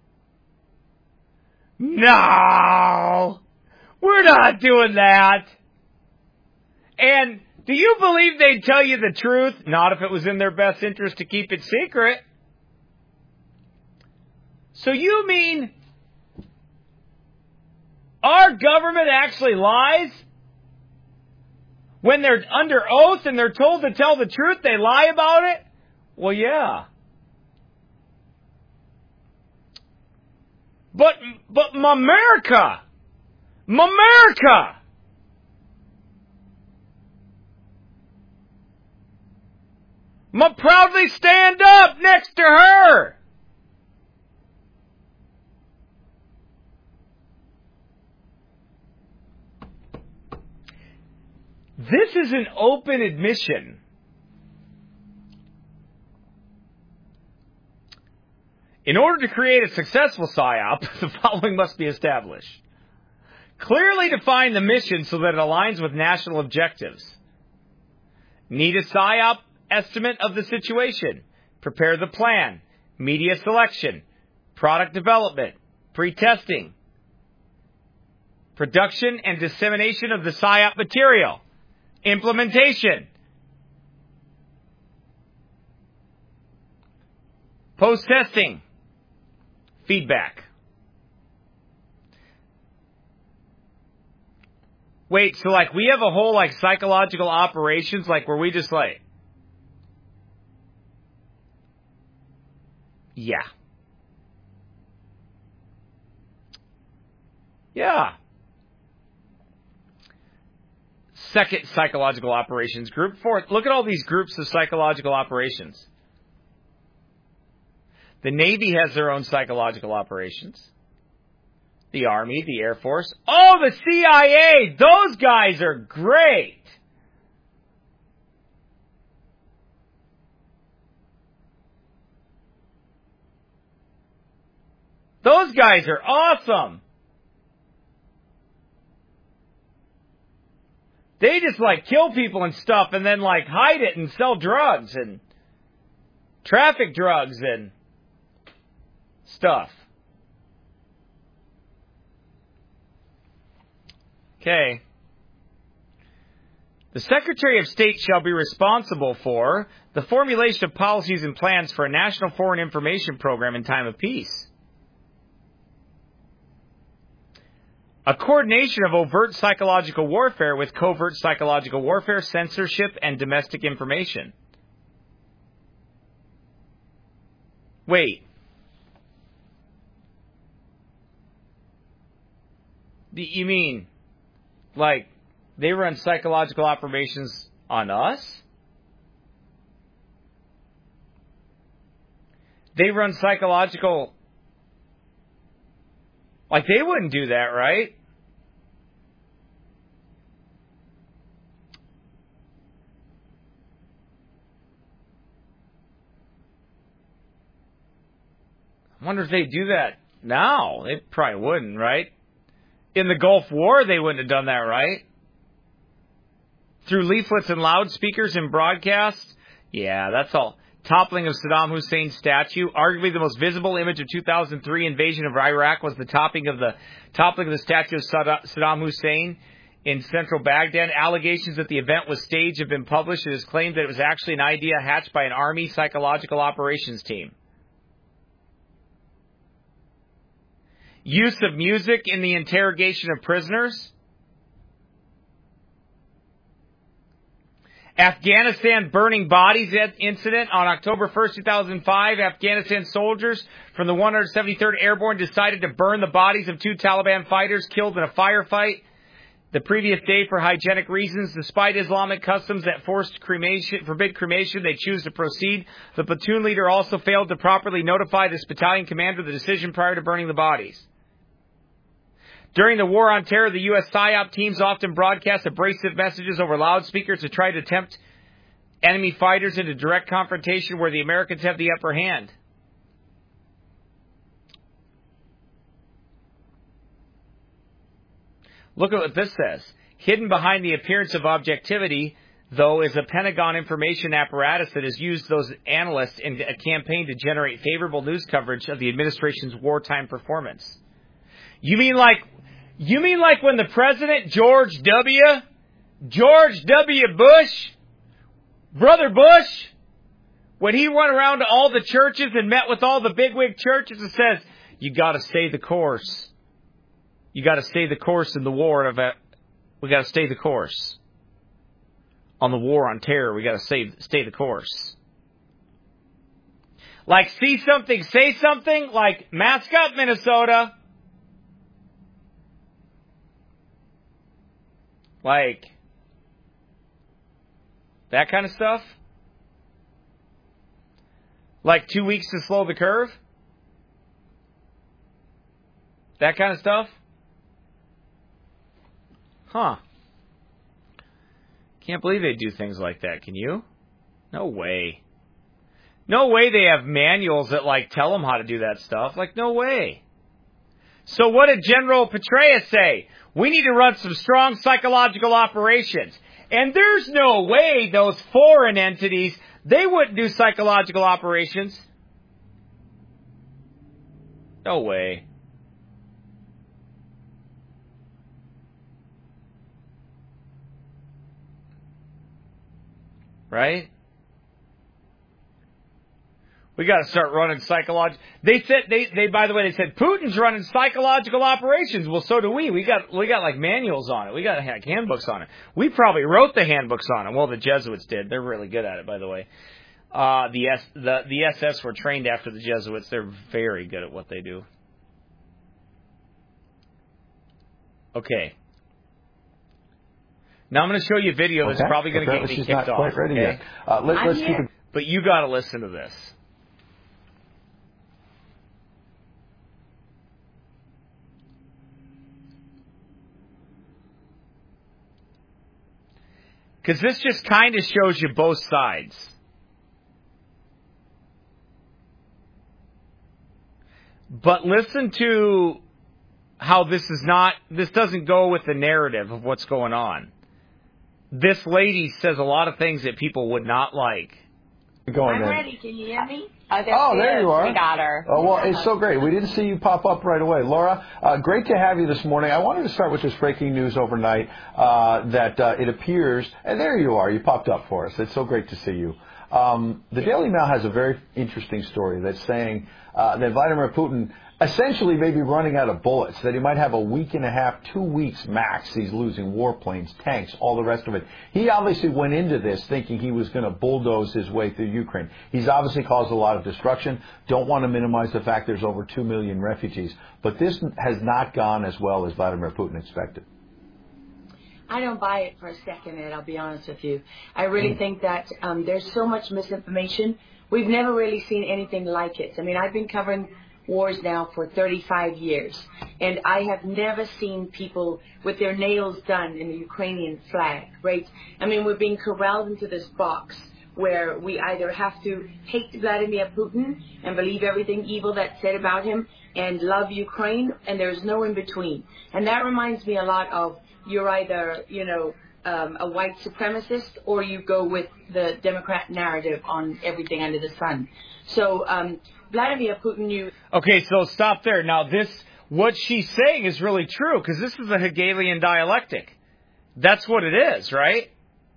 No! We're not doing that! And do you believe they'd tell you the truth? Not if it was in their best interest to keep it secret. So you mean our government actually lies? When they're under oath and they're told to tell the truth, they lie about it? Well, yeah. But America! Proudly stand up next to her! This is an open admission In order to create a successful PSYOP, the following must be established. Clearly define the mission so that it aligns with national objectives. Need a PSYOP estimate of the situation. Prepare the plan. Media selection. Product development. Pre-testing. Production and dissemination of the PSYOP material. Implementation. Post-testing. Feedback. Wait, so like we have a whole like psychological operations like where we just like... Yeah. Yeah. Second psychological operations group. Fourth, look at all these groups of psychological operations. The Navy has their own psychological operations. The Army, the Air Force. Oh, the CIA! Those guys are great! Those guys are awesome! They just like kill people and stuff and then like hide it and sell drugs and traffic drugs and stuff. Okay. The Secretary of State shall be responsible for the formulation of policies and plans for a national foreign information program in time of peace. A coordination of overt psychological warfare with covert psychological warfare, censorship, and domestic information. Wait. You mean, like, they run psychological operations on us? They run psychological... Like, they wouldn't do that, right? I wonder if they do that now. They probably wouldn't, right? In the Gulf War, they wouldn't have done that, right? Through leaflets and loudspeakers and broadcasts? Yeah, that's all. Toppling of Saddam Hussein's statue. Arguably the most visible image of 2003 invasion of Iraq was the toppling of the statue of Saddam Hussein in central Baghdad. Allegations that the event was staged have been published. It is claimed that it was actually an idea hatched by an Army psychological operations team. Use of music in the interrogation of prisoners. Afghanistan burning bodies incident on October 1st, 2005. Afghanistan soldiers from the 173rd Airborne decided to burn the bodies of 2 Taliban fighters killed in a firefight the previous day for hygienic reasons. Despite Islamic customs that forbid cremation, they choose to proceed. The platoon leader also failed to properly notify this battalion commander of the decision prior to burning the bodies. During the War on Terror, the U.S. PSYOP teams often broadcast abrasive messages over loudspeakers to try to tempt enemy fighters into direct confrontation where the Americans have the upper hand. Look at what this says. Hidden behind the appearance of objectivity, though, is a Pentagon information apparatus that has used those analysts in a campaign to generate favorable news coverage of the administration's wartime performance. You mean like when the president, George W. Bush, Brother Bush, when he went around to all the churches and met with all the bigwig churches and says, you got to stay the course. You got to stay the course in the war. We got to stay the course. On the war on terror, we got to stay the course. Like see something, say something, like mask up, Minnesota. Like, that kind of stuff? Like 2 weeks to slow the curve? That kind of stuff? Huh. Can't believe they do things like that, can you? No way. No way they have manuals that, like, tell them how to do that stuff. Like, no way. So what did General Petraeus say? We need to run some strong psychological operations. And there's no way those foreign entities, they wouldn't do psychological operations. No way. Right? We got to start running psychological. They said by the way, they said Putin's running psychological operations. Well, so do we. We got like manuals on it. We got like handbooks on it. We probably wrote the handbooks on it. Well, the Jesuits did. They're really good at it, by the way. The SS were trained after the Jesuits. They're very good at what they do. Okay. Now I'm going to show you a video that's probably going to get me kicked off. She's not quite ready yet. Let's keep it. But you got to listen to this. Because this just kind of shows you both sides. But listen to how this doesn't go with the narrative of what's going on. This lady says a lot of things that people would not like. I'm ready. Can you hear me? There you are. We got her. Oh, well, it's so great. We didn't see you pop up right away. Laura, great to have you this morning. I wanted to start with this breaking news overnight that it appears, and there you are. You popped up for us. It's so great to see you. The Daily Mail has a very interesting story that's saying that Vladimir Putin essentially may be running out of bullets, that he might have a week and a half, 2 weeks max. He's losing warplanes, tanks, all the rest of it. He obviously went into this thinking he was going to bulldoze his way through Ukraine. He's obviously caused a lot of destruction. Don't want to minimize the fact there's over 2 million refugees. But this has not gone as well as Vladimir Putin expected. I don't buy it for a second, Ed, I'll be honest with you. I really think that there's so much misinformation. We've never really seen anything like it. I mean, I've been covering wars now for 35 years, and I have never seen people with their nails done in the Ukrainian flag, right? I mean, we're being corralled into this box where we either have to hate Vladimir Putin and believe everything evil that's said about him and love Ukraine, and there's no in between. And that reminds me a lot of you're either, a white supremacist or you go with the Democrat narrative on everything under the sun. So Vladimir Putin knew. Okay, so stop there. Now, what she's saying is really true because this is a Hegelian dialectic. That's what it is, right?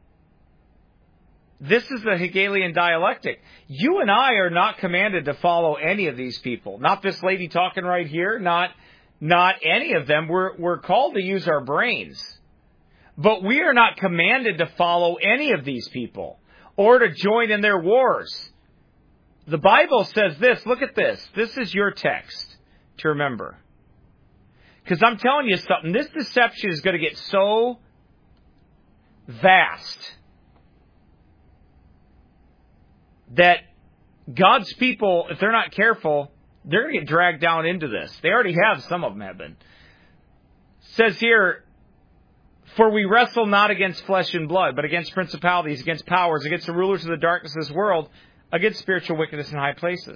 This is the Hegelian dialectic. You and I are not commanded to follow any of these people. Not this lady talking right here. Not any of them. We're called to use our brains. But we are not commanded to follow any of these people or to join in their wars. The Bible says this. Look at this. This is your text to remember. Because I'm telling you something. This deception is going to get so vast that God's people, if they're not careful, they're going to get dragged down into this. They already have. Some of them have been. It says here, for we wrestle not against flesh and blood, but against principalities, against powers, against the rulers of the darkness of this world, against spiritual wickedness in high places.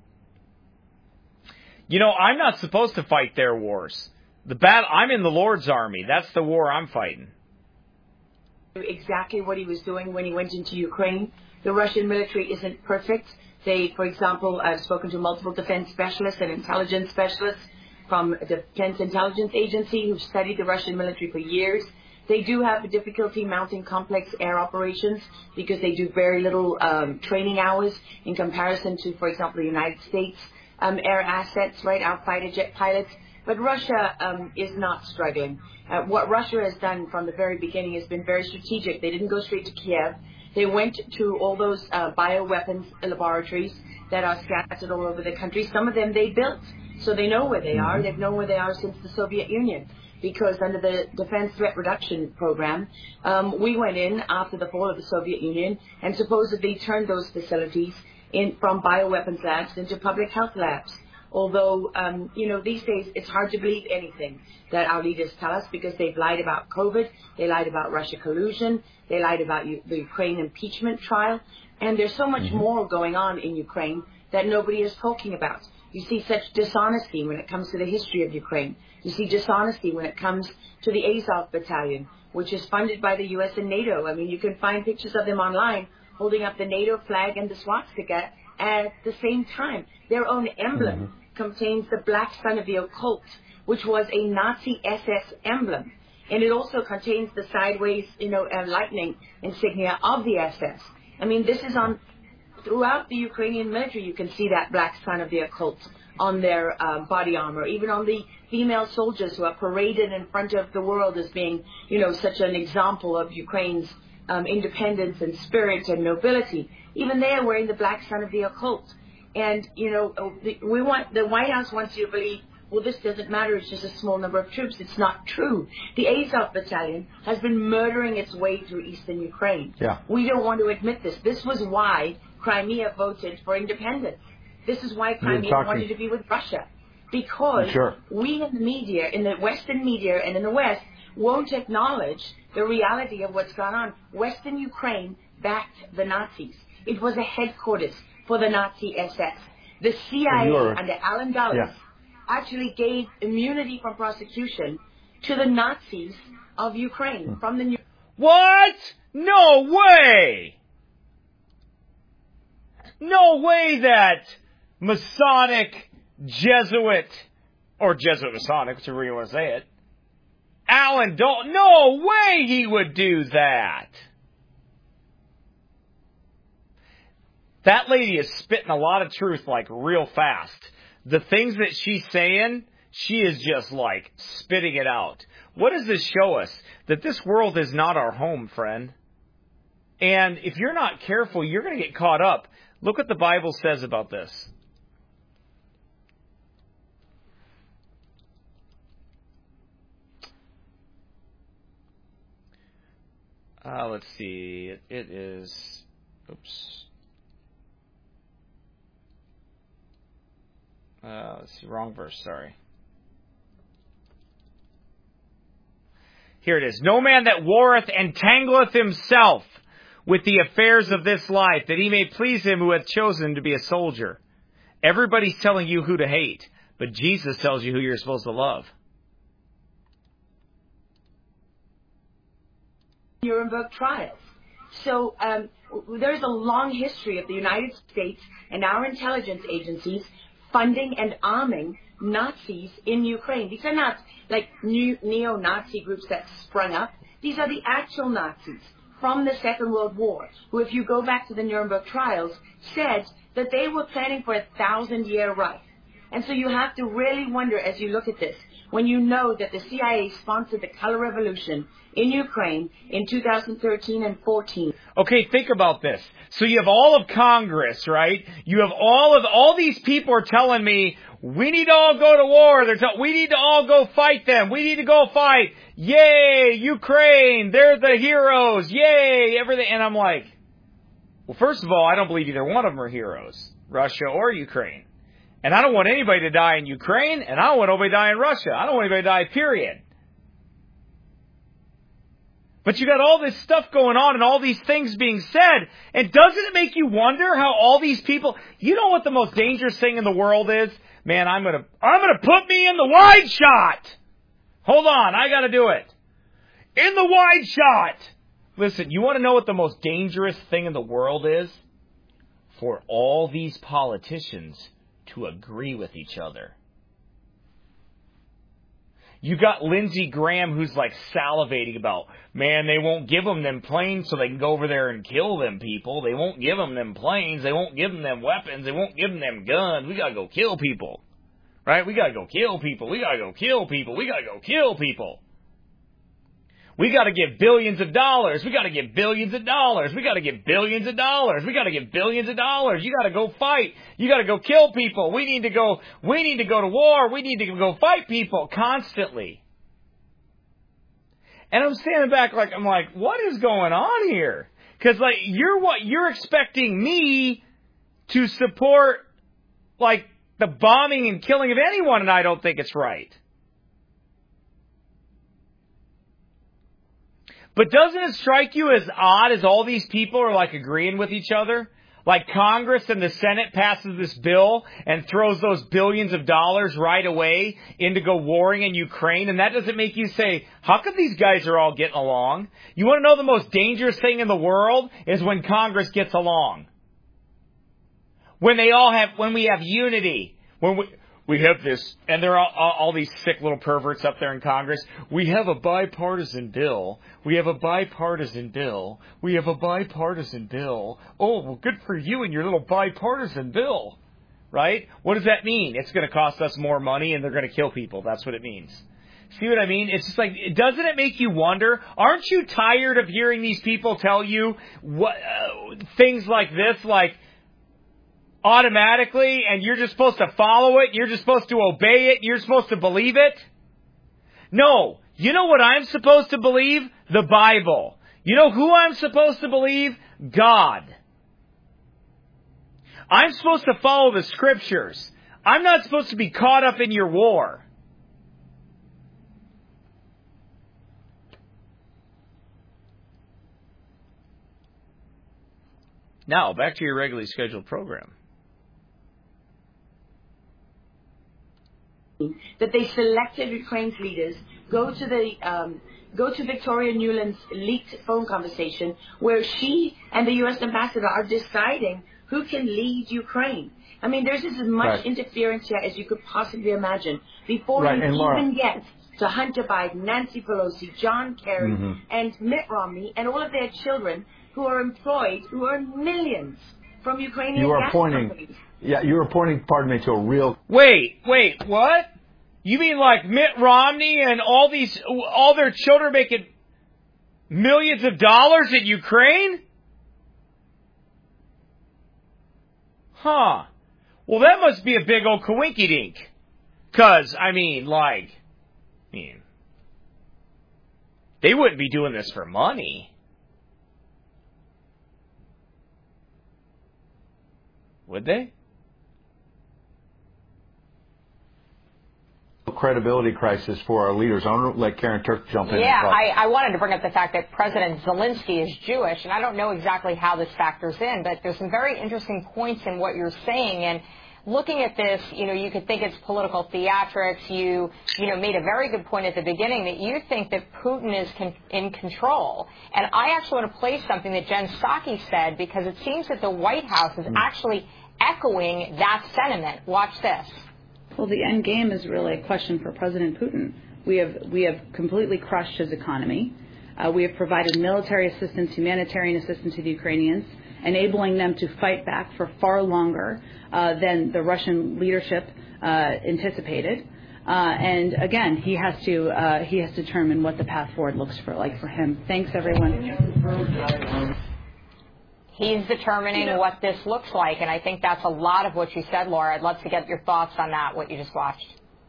I'm not supposed to fight their wars. I'm in the Lord's army. That's the war I'm fighting. Exactly what he was doing when he went into Ukraine. The Russian military isn't perfect. They, for example, I've spoken to multiple defense specialists and intelligence specialists from the Defense Intelligence Agency who've studied the Russian military for years. They do have a difficulty mounting complex air operations because they do very little training hours in comparison to, for example, the United States air assets, right, our fighter jet pilots. But Russia is not struggling. What Russia has done from the very beginning has been very strategic. They didn't go straight to Kiev. They went to all those bioweapons laboratories that are scattered all over the country. Some of them they built, so they know where they are. They've known where they are since the Soviet Union, because under the Defense Threat Reduction Program, we went in after the fall of the Soviet Union and supposedly turned those facilities from bioweapons labs into public health labs. Although, these days it's hard to believe anything that our leaders tell us, because they've lied about COVID, they lied about Russia collusion, they lied about the Ukraine impeachment trial, and there's so much more going on in Ukraine that nobody is talking about. You see such dishonesty when it comes to the history of Ukraine. You see dishonesty when it comes to the Azov Battalion, which is funded by the U.S. and NATO. I mean, you can find pictures of them online holding up the NATO flag and the swastika at the same time. Their own emblem contains the Black Sun of the Occult, which was a Nazi SS emblem. And it also contains the sideways, lightning insignia of the SS. I mean, this is on throughout the Ukrainian military. You can see that Black Sun of the Occult on their body armor, even on the female soldiers who are paraded in front of the world as being, such an example of Ukraine's independence and spirit and nobility. Even they are wearing the Black Sun of the Occult. And, the White House wants you to believe, well, this doesn't matter, it's just a small number of troops. It's not true. The Azov Battalion has been murdering its way through eastern Ukraine. Yeah. We don't want to admit this. This was why Crimea voted for independence. This is why Crimea wanted to be with Russia. Because we in the media, in the Western media and in the West, won't acknowledge the reality of what's gone on. Western Ukraine backed the Nazis. It was a headquarters for the Nazi SS. The CIA under Alan Dulles actually gave immunity from prosecution to the Nazis of Ukraine from the... What? No way! No way that Masonic Jesuit, or Jesuit Masonic, whichever you want to say it, Alan Dulles, no way he would do that. That lady is spitting a lot of truth like real fast. The things that she's saying, she is just like spitting it out. What does this show us? That this world is not our home, friend. And if you're not careful, you're going to get caught up. Look what the Bible says about this. Let's see. It is... Oops. Let's see. Wrong verse. Sorry. Here it is. No man that warreth entangleth himself with the affairs of this life, that he may please him who hath chosen to be a soldier. Everybody's telling you who to hate, but Jesus tells you who you're supposed to love. Nuremberg trials. So there's a long history of the United States and our intelligence agencies funding and arming Nazis in Ukraine. These are not like new neo-Nazi groups that sprung up. These are the actual Nazis from the Second World War, who, if you go back to the Nuremberg trials, said that they were planning for a 1,000-year Reich. And so you have to really wonder as you look at this, when you know that the CIA sponsored the color revolution in Ukraine in 2013 and 14. Okay, think about this. So you have all of Congress, right? You have all these people are telling me, we need to all go to war. We need to all go fight them. We need to go fight. Yay, Ukraine. They're the heroes. Yay, everything. And I'm like, well, first of all, I don't believe either one of them are heroes, Russia or Ukraine. And I don't want anybody to die in Ukraine, and I don't want nobody to die in Russia. I don't want anybody to die, period. But you got all this stuff going on and all these things being said, and doesn't it make you wonder how all these people... You know what the most dangerous thing in the world is? Man, I'm gonna put me in the wide shot! Hold on, I gotta do it. In the wide shot! Listen, you want to know what the most dangerous thing in the world is? For all these politicians to agree with each other. You got Lindsey Graham who's like salivating about, man, they won't give them planes so they can go over there and kill them people. They won't give them planes. They won't give them weapons. They won't give them guns. We got to go kill people. Right? We got to go kill people. We got to go kill people. We got to go kill people. We got to give billions of dollars. We got to give billions of dollars. We got to give billions of dollars. We got to give billions of dollars. You got to go fight. You got to go kill people. We need to go to war. We need to go fight people constantly. And I'm standing back I'm like, what is going on here? Cause you're expecting me to support the bombing and killing of anyone, and I don't think it's right. But doesn't it strike you as odd as all these people are like agreeing with each other? Like Congress and the Senate passes this bill and throws those billions of dollars right away into go warring in Ukraine, and that doesn't make you say, how come these guys are all getting along? You want to know the most dangerous thing in the world is when Congress gets along. When we have unity, when we have this, and there are all these sick little perverts up there in Congress. We have a bipartisan bill. We have a bipartisan bill. We have a bipartisan bill. Oh, well, good for you and your little bipartisan bill, right? What does that mean? It's going to cost us more money and they're going to kill people. That's what it means. See what I mean? It's just like, doesn't it make you wonder? Aren't you tired of hearing these people tell you what things like this, like, automatically, and you're just supposed to follow it, you're just supposed to obey it, you're supposed to believe it? No. You know what I'm supposed to believe? The Bible. You know who I'm supposed to believe? God. I'm supposed to follow the Scriptures. I'm not supposed to be caught up in your war. Now, back to your regularly scheduled program. That they selected Ukraine's leaders, go to Victoria Nuland's leaked phone conversation where she and the U.S. ambassador are deciding who can lead Ukraine. I mean, there's as much interference here as you could possibly imagine before you even get to Hunter Biden, Nancy Pelosi, John Kerry, and Mitt Romney, and all of their children who are employed, who earn millions from Ukrainian gas companies. Yeah, you were pointing, pardon me, to a real... Wait, what? You mean like Mitt Romney and all their children making millions of dollars in Ukraine? Huh. Well, that must be a big old coinky-dink. 'Cause, they wouldn't be doing this for money. Would they? Credibility crisis for our leaders. I want to let Karen Turk jump in. Yeah, I wanted to bring up the fact that President Zelensky is Jewish, and I don't know exactly how this factors in, but there's some very interesting points in what you're saying. And looking at this, you could think it's political theatrics. You made a very good point at the beginning that you think that Putin is in control. And I actually want to play something that Jen Psaki said, because it seems that the White House is actually echoing that sentiment. Watch this. Well, the end game is really a question for President Putin. We have completely crushed his economy. We have provided military assistance, humanitarian assistance to the Ukrainians, enabling them to fight back for far longer than the Russian leadership anticipated. And again, he has to determine what the path forward looks like for him. Thanks, everyone. He's determining what this looks like, and I think that's a lot of what you said, Laura. I'd love to get your thoughts on that, what you just watched.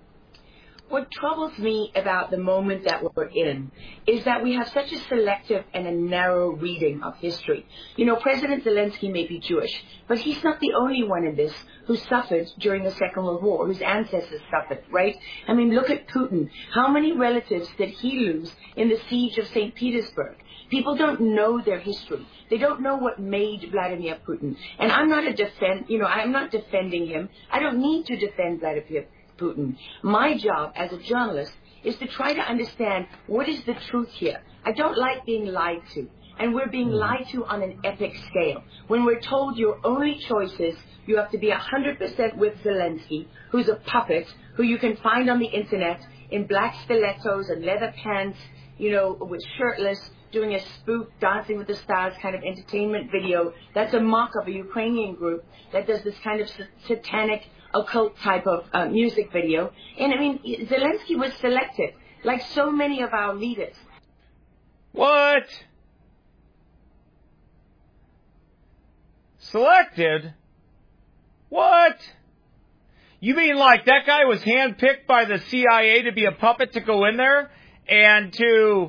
What troubles me about the moment that we're in is that we have such a selective and a narrow reading of history. President Zelensky may be Jewish, but he's not the only one in this who suffered during the Second World War, whose ancestors suffered, right? I mean, look at Putin. How many relatives did he lose in the siege of St. Petersburg? People don't know their history. They don't know what made Vladimir Putin. And I'm not I'm not defending him. I don't need to defend Vladimir Putin. My job as a journalist is to try to understand what is the truth here. I don't like being lied to. And we're being lied to on an epic scale. When we're told your only choice is you have to be 100% with Zelensky, who's a puppet, who you can find on the internet in black stilettos and leather pants, with shirtless, doing a spook Dancing with the Stars kind of entertainment video. That's a mock of a Ukrainian group that does this kind of satanic, occult type of music video. And I mean, Zelensky was selected, like so many of our leaders. What? Selected? What? You mean like that guy was handpicked by the CIA to be a puppet to go in there and to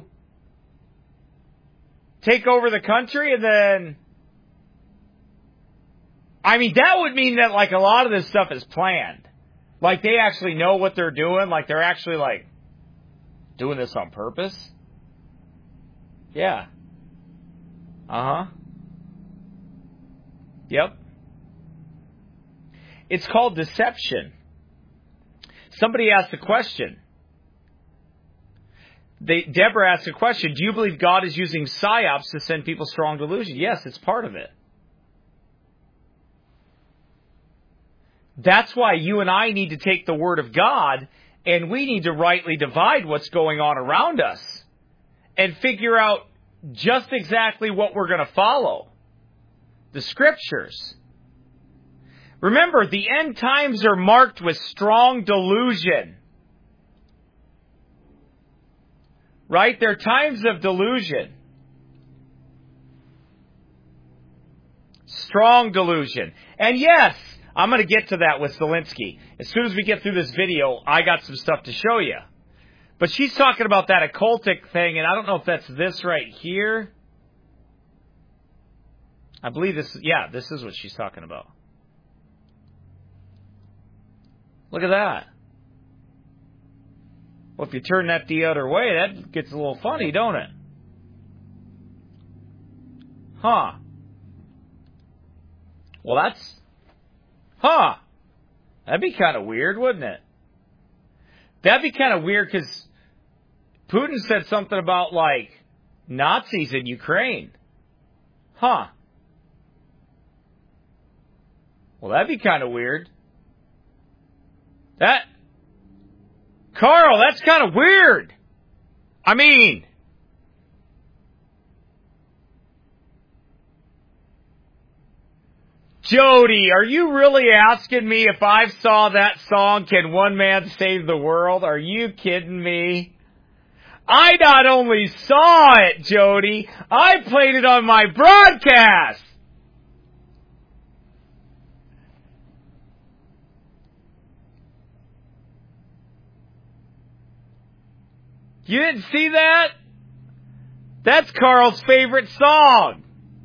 take over the country, and then... I mean, that would mean that, like, a lot of this stuff is planned. Like they actually know what they're doing? Like they're actually like doing this on purpose? Yeah. Uh-huh. Yep. It's called deception. Somebody asked a question. Deborah asked a question. Do you believe God is using psyops to send people strong delusion? Yes, it's part of it. That's why you and I need to take the Word of God and we need to rightly divide what's going on around us and figure out just exactly what we're going to follow. The Scriptures. Remember, the end times are marked with strong delusion. Right? They're times of delusion. Strong delusion. And yes, I'm going to get to that with Zelensky. As soon as we get through this video, I got some stuff to show you. But she's talking about that occultic thing, and I don't know if that's this right here. I believe this, yeah, this is what she's talking about. Look at that. Well, if you turn that the other way, that gets a little funny, don't it? Huh. Well, that's... Huh. That'd be kind of weird, wouldn't it? That'd be kind of weird because Putin said something about, like, Nazis in Ukraine. Huh. Well, that'd be kind of weird. Carl, that's kind of weird. I mean... Jody, are you really asking me if I saw that song, Can One Man Save the World? Are you kidding me? I not only saw it, Jody, I played it on my broadcast. You didn't see that? That's Carl's favorite song.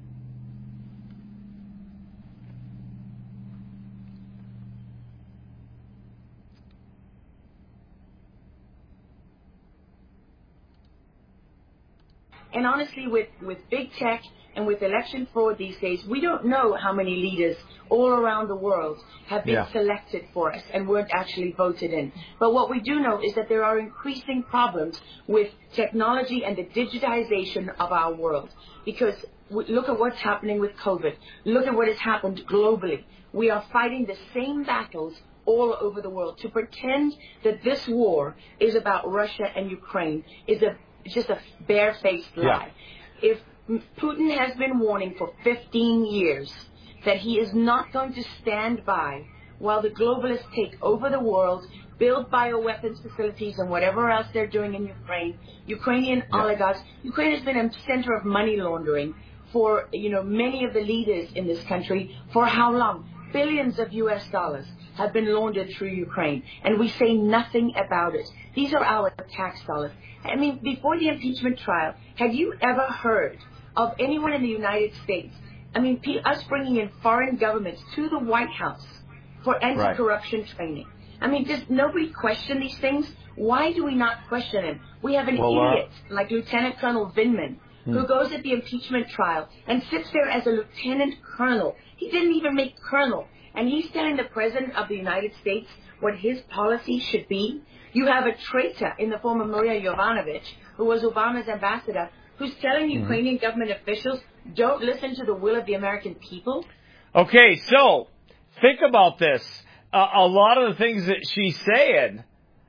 And honestly, with big tech and with election fraud these days, we don't know how many leaders all around the world have been selected for us and weren't actually voted in. But what we do know is that there are increasing problems with technology and the digitization of our world. Because look at what's happening with COVID. Look at what has happened globally. We are fighting the same battles all over the world. To pretend that this war is about Russia and Ukraine is just a bare-faced lie. If Putin has been warning for 15 years that he is not going to stand by while the globalists take over the world, build bioweapons facilities and whatever else they're doing in Ukraine, Ukrainian oligarchs. Ukraine has been a center of money laundering for, many of the leaders in this country. For how long? Billions of US dollars have been laundered through Ukraine, and we say nothing about it. These are our tax dollars. I mean, before the impeachment trial, have you ever heard of anyone in the United States, us bringing in foreign governments to the White House for anti-corruption training? I mean, does nobody question these things? Why do we not question them? We have an idiot like Lieutenant Colonel Vindman who goes at the impeachment trial and sits there as a lieutenant colonel. He didn't even make colonel. And he's telling the President of the United States what his policy should be. You have a traitor in the form of Maria Yovanovitch, who was Obama's ambassador, who's telling Ukrainian government officials, don't listen to the will of the American people. Okay, so think about this. A lot of the things that she's saying,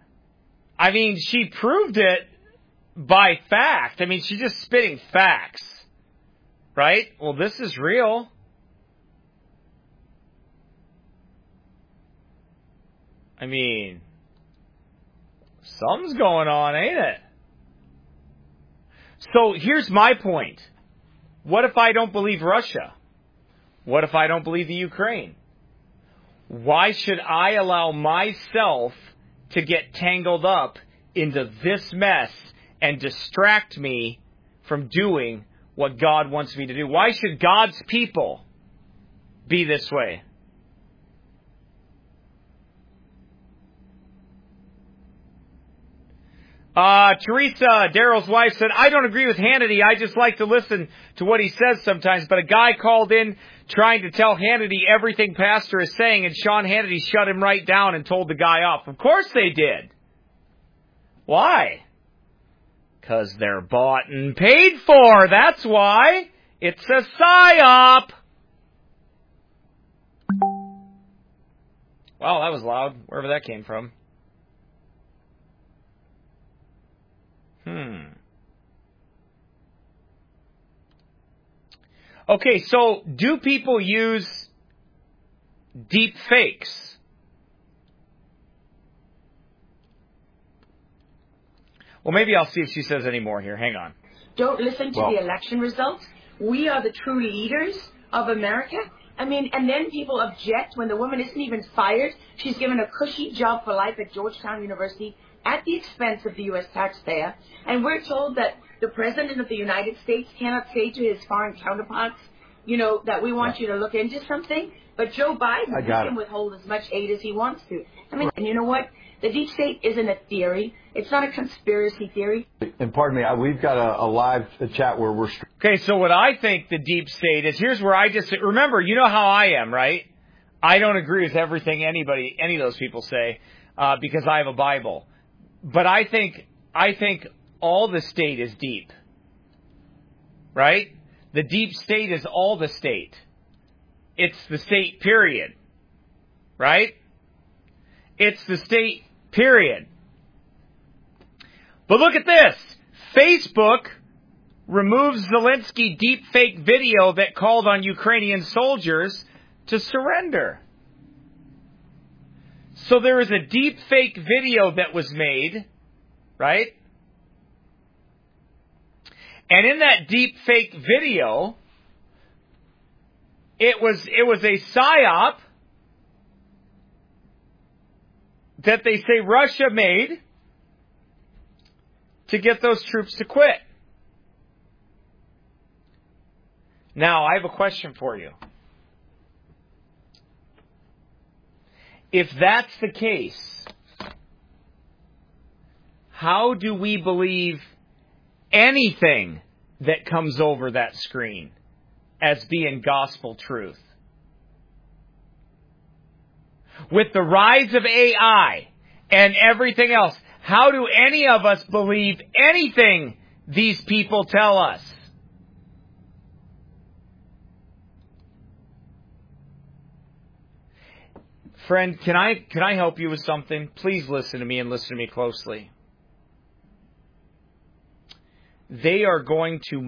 she proved it by fact. She's just spitting facts. Right? Well, this is real. Something's going on, ain't it? So here's my point. What if I don't believe Russia? What if I don't believe the Ukraine? Why should I allow myself to get tangled up into this mess and distract me from doing what God wants me to do? Why should God's people be this way? Teresa, Daryl's wife, said, I don't agree with Hannity. I just like to listen to what he says sometimes. But a guy called in trying to tell Hannity everything Pastor is saying, and Sean Hannity shut him right down and told the guy off. Of course they did. Why? Because they're bought and paid for. That's why. It's a psyop. Wow, that was loud, wherever that came from. Okay, so do people use deep fakes? Well, maybe I'll see if she says any more here. Hang on. Don't listen to the election results. We are the true leaders of America. I mean, and then people object when the woman isn't even fired. She's given a cushy job for life at Georgetown University at the expense of the U.S. taxpayer. And we're told that the President of the United States cannot say to his foreign counterparts, you know, that we want you to look into something. But Joe Biden can withhold as much aid as he wants to. I mean, and you know what? The deep state isn't a theory. It's not a conspiracy theory. And pardon me, we've got a live chat where we're... Okay, so what I think the deep state is, here's where I just... Remember, you know how I am, right? I don't agree with everything any of those people say because I have a Bible. But I think all the state is deep. Right? The deep state is all the state. It's the state, period. Right? It's the state, period. But look at this. Facebook removes Zelensky deepfake video that called on Ukrainian soldiers to surrender. So there is a deepfake video that was made, right? And in that deepfake video, it was a psyop that they say Russia made to get those troops to quit. Now, I have a question for you. If that's the case, how do we believe anything that comes over that screen as being gospel truth? With the rise of AI and everything else, how do any of us believe anything these people tell us? Friend, can I help you with something? Please listen to me and listen to me closely. They are going to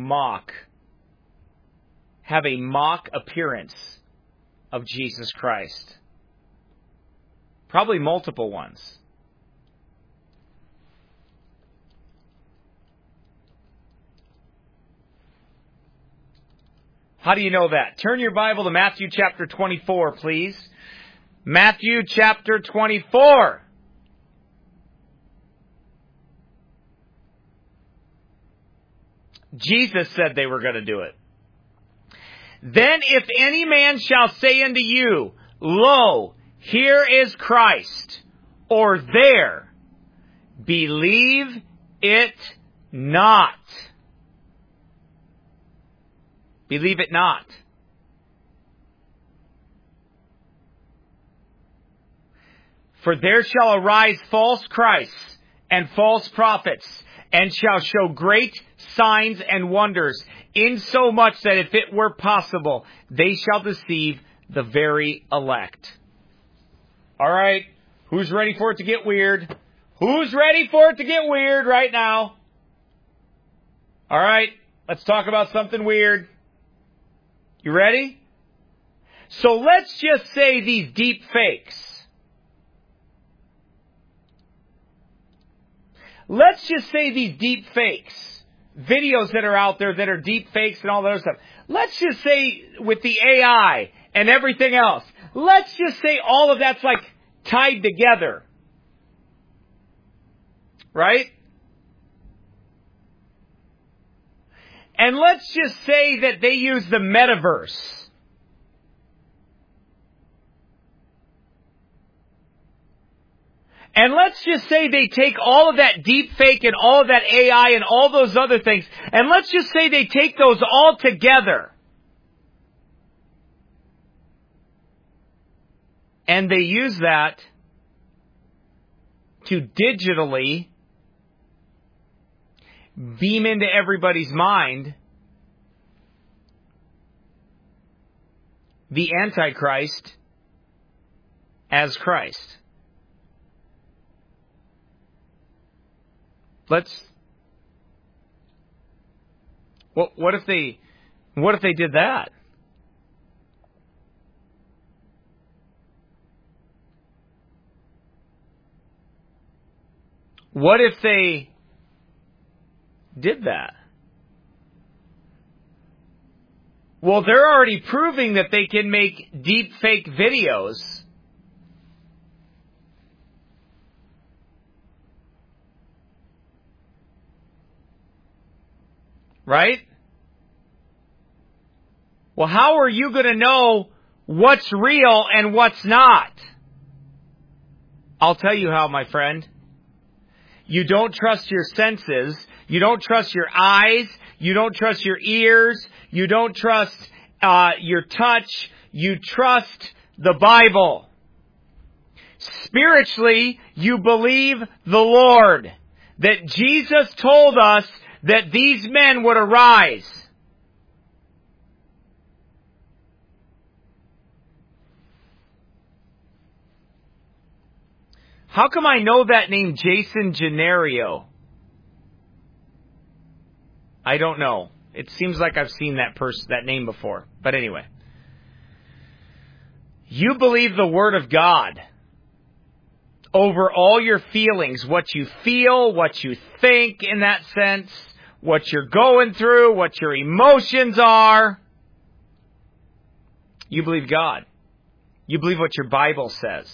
have a mock appearance of Jesus Christ. Probably multiple ones. How do you know that? Turn your Bible to Matthew chapter 24, please. Matthew chapter 24. Jesus said they were going to do it. Then if any man shall say unto you, Lo, here is Christ, or there, believe it not. Believe it not. For there shall arise false Christs and false prophets, and shall show great signs and wonders, insomuch that if it were possible, they shall deceive the very elect. All right, who's ready for it to get weird? Who's ready for it to get weird right now? All right, let's talk about something weird. You ready? So let's just say these deep fakes. Let's just say these deep fakes, videos that are out there that are deep fakes and all that other stuff. Let's just say with the AI and everything else, let's just say all of that's like tied together. Right? And let's just say that they use the metaverse. And let's just say they take all of that deep fake and all of that AI and all those other things, and let's just say they take those all together. And they use that to digitally beam into everybody's mind the Antichrist as Christ. What if they did that? What if they did that? Well, they're already proving that they can make deep fake videos. Right? Well, how are you going to know what's real and what's not? I'll tell you how, my friend. You don't trust your senses. You don't trust your eyes. You don't trust your ears. You don't trust your touch. You trust the Bible. Spiritually, you believe the Lord. That Jesus told us that these men would arise. How come I know that name, Jason Gennario? I don't know. It seems like I've seen that name before. But anyway. You believe the Word of God over all your feelings, what you feel, what you think in that sense, what you're going through, what your emotions are. You believe God. You believe what your Bible says.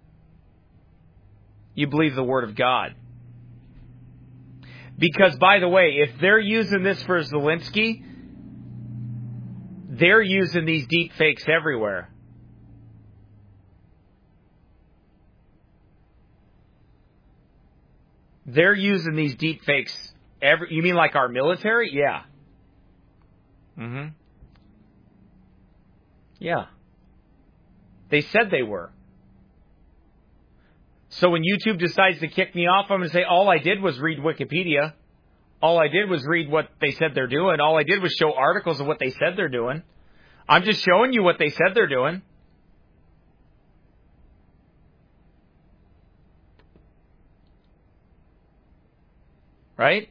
You believe the Word of God. Because, by the way, if they're using this for Zelensky, they're using these deep fakes everywhere. They're using these deep fakes you mean like our military? Yeah. Mm-hmm. Yeah. They said they were. So when YouTube decides to kick me off, I'm going to say all I did was read Wikipedia. All I did was read what they said they're doing. All I did was show articles of what they said they're doing. I'm just showing you what they said they're doing. Right?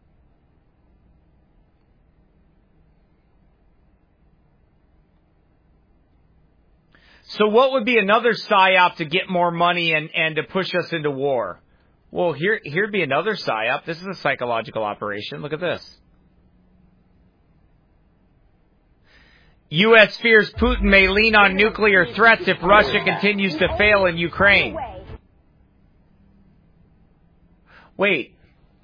So what would be another psyop to get more money and to push us into war? Well, here'd be another psyop. This is a psychological operation. Look at this. U.S. fears Putin may lean on nuclear threats if Russia continues to fail in Ukraine. Wait.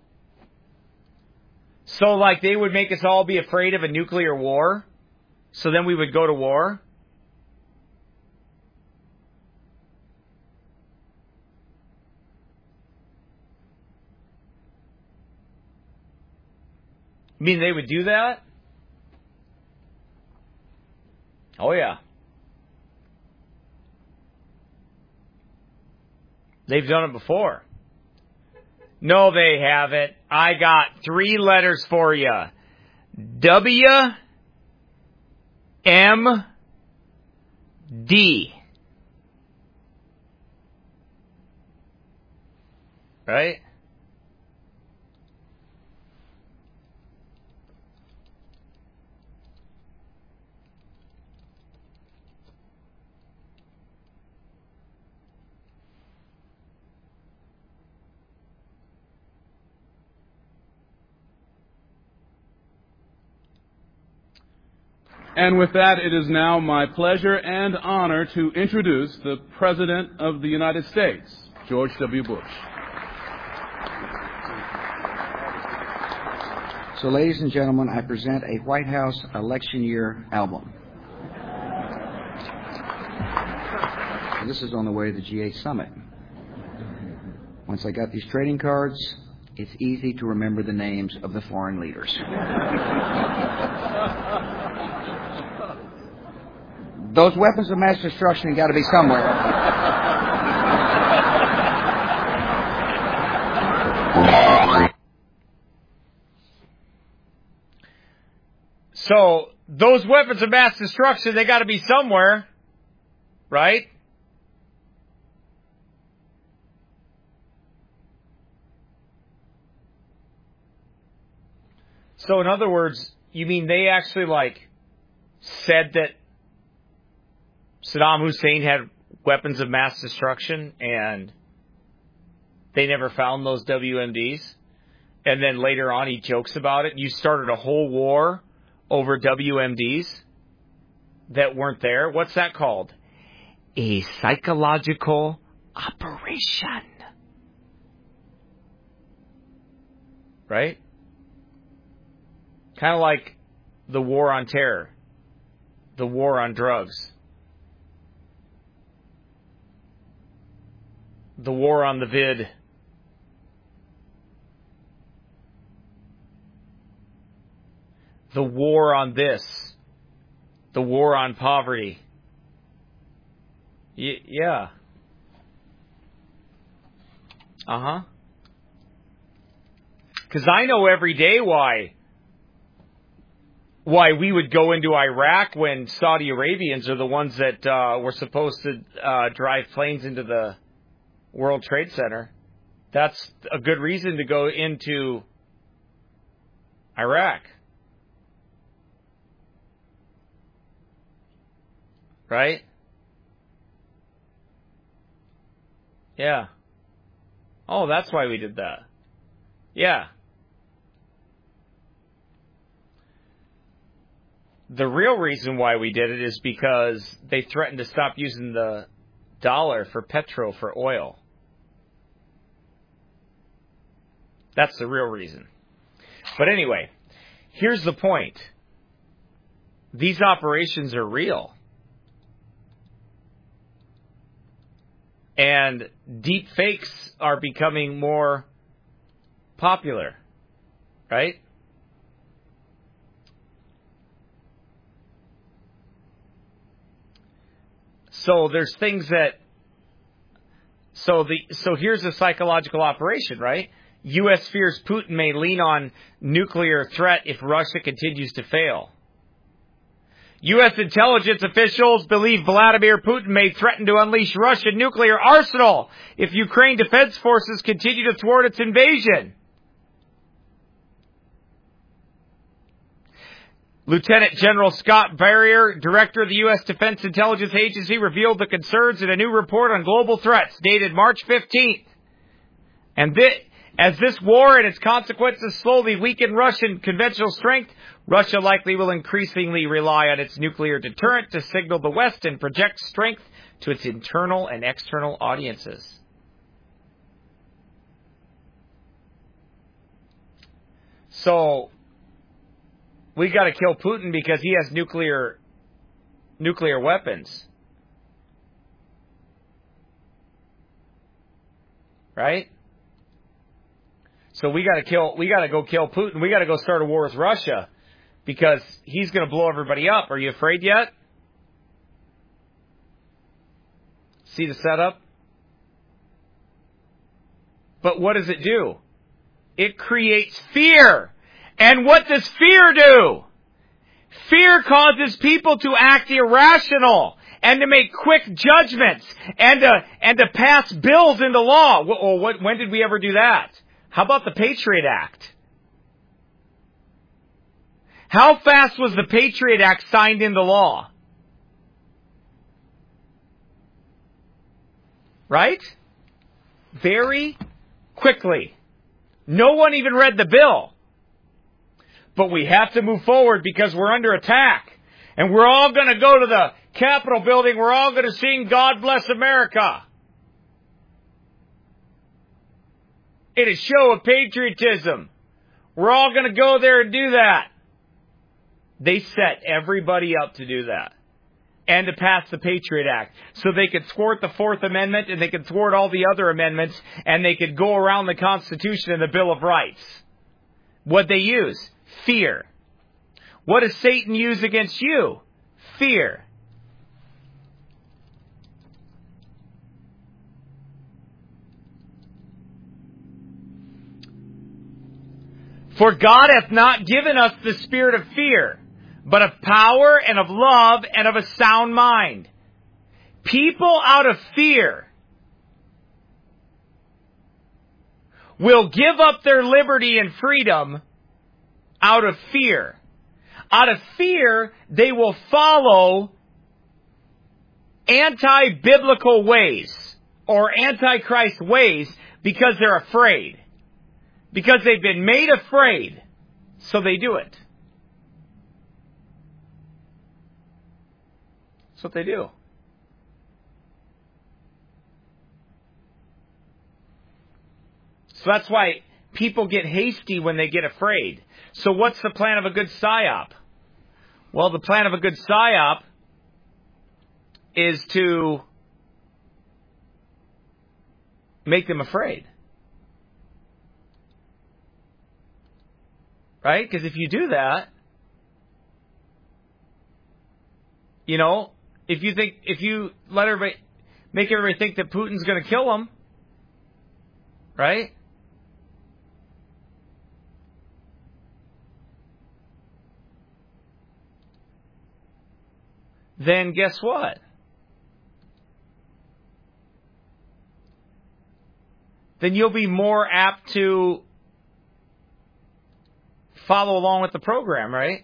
So, like, they would make us all be afraid of a nuclear war? So then we would go to war? You mean they would do that? Oh, yeah. They've done it before. No, they haven't. I got 3 letters for you. WMD. Right? And with that, it is now my pleasure and honor to introduce the President of the United States, George W. Bush. So, ladies and gentlemen, I present a White House election year album. This is on the way to the G8 summit. Once I got these trading cards, it's easy to remember the names of the foreign leaders. Those weapons of mass destruction got to be somewhere. So, those weapons of mass destruction, they got to be somewhere, right? So, in other words, you mean they actually, said that Saddam Hussein had weapons of mass destruction and they never found those WMDs? And then later on he jokes about it. You started a whole war over WMDs that weren't there. What's that called? A psychological operation. Right? Kind of like the war on terror, the war on drugs, the war on the vid, the war on this, the war on poverty. Yeah. Uh-huh. Because I know every day why we would go into Iraq when Saudi Arabians are the ones that were supposed to drive planes into the World Trade Center. That's a good reason to go into Iraq. Right? Yeah. Oh, that's why we did that. Yeah. The real reason why we did it is because they threatened to stop using the dollar for petrol, for oil. That's the real reason. But anyway, here's the point. These operations are real. And deep fakes are becoming more popular, right? So there's things that, so here's a psychological operation, right? U.S. fears Putin may lean on nuclear threat if Russia continues to fail. U.S. intelligence officials believe Vladimir Putin may threaten to unleash Russian nuclear arsenal if Ukraine defense forces continue to thwart its invasion. Lieutenant General Scott Barrier, director of the U.S. Defense Intelligence Agency, revealed the concerns in a new report on global threats dated March 15th. And as this war and its consequences slowly weaken Russian conventional strength, Russia likely will increasingly rely on its nuclear deterrent to signal the West and project strength to its internal and external audiences. So, we got to kill Putin because he has nuclear weapons. Right? So we got to go kill Putin. We got to go start a war with Russia because he's going to blow everybody up. Are you afraid yet? See the setup? But what does it do? It creates fear. And what does fear do? Fear causes people to act irrational and to make quick judgments and to pass bills into law. When did we ever do that? How about the Patriot Act? How fast was the Patriot Act signed into law? Right? Very quickly. No one even read the bill. But we have to move forward because we're under attack. And we're all going to go to the Capitol building. We're all going to sing God Bless America. In a show of patriotism. We're all going to go there and do that. They set everybody up to do that. and to pass the Patriot Act. So they could thwart the Fourth Amendment, and they could thwart all the other amendments, and they could go around the Constitution and the Bill of Rights. What'd they use? Fear. What does Satan use against you? Fear. For God hath not given us the spirit of fear, but of power and of love and of a sound mind. People out of fear will give up their liberty and freedom out of fear. Out of fear, they will follow anti-biblical ways or antichrist ways because they're afraid. Because they've been made afraid, so they do it. That's what they do. So that's why people get hasty when they get afraid. So what's the plan of a good PSYOP? Well, the plan of a good PSYOP is to make them afraid. Right? Because if you do that, you know, if you let everybody, make everybody think that Putin's going to kill them, right? Then guess what? Then you'll be more apt to follow along with the program, right?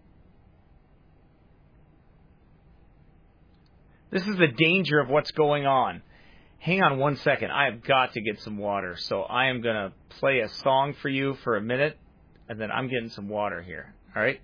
This is the danger of what's going on. Hang on one second. I have got to get some water. So I am going to play a song for you for a minute, and then I'm getting some water here. All right?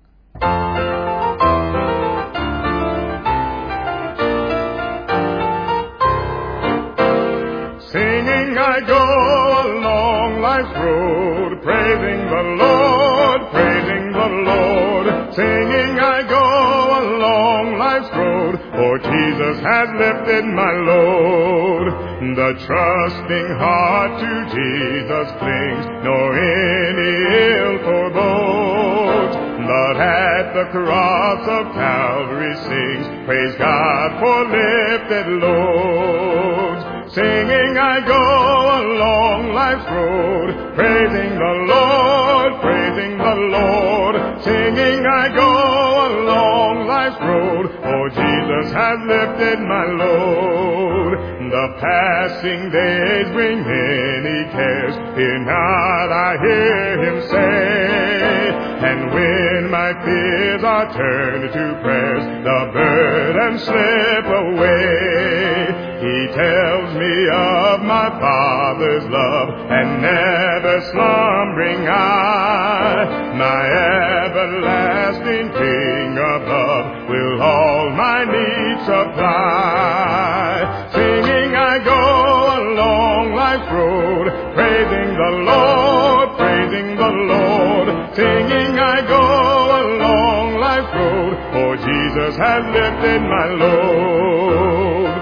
Singing I go along life's road, praising the Lord, praising the Lord. Singing I go along life's road, for Jesus has lifted my load. The trusting heart to Jesus clings, nor any ill forebodes. But at the cross of Calvary sings, praise God for lifted loads. Singing I go along life's road, praising the Lord, praising the Lord. Singing I go along life's road, for Jesus has lifted my load. The passing days bring many cares, fear not, I hear him say. And when my fears are turned to prayers, the burdens slip away. He tells me of my Father's love and never slumbering eye. My everlasting King above will all my needs supply. Singing I go along life's road, praising the Lord, praising the Lord. Singing I go along life's road, for Jesus has lifted my load.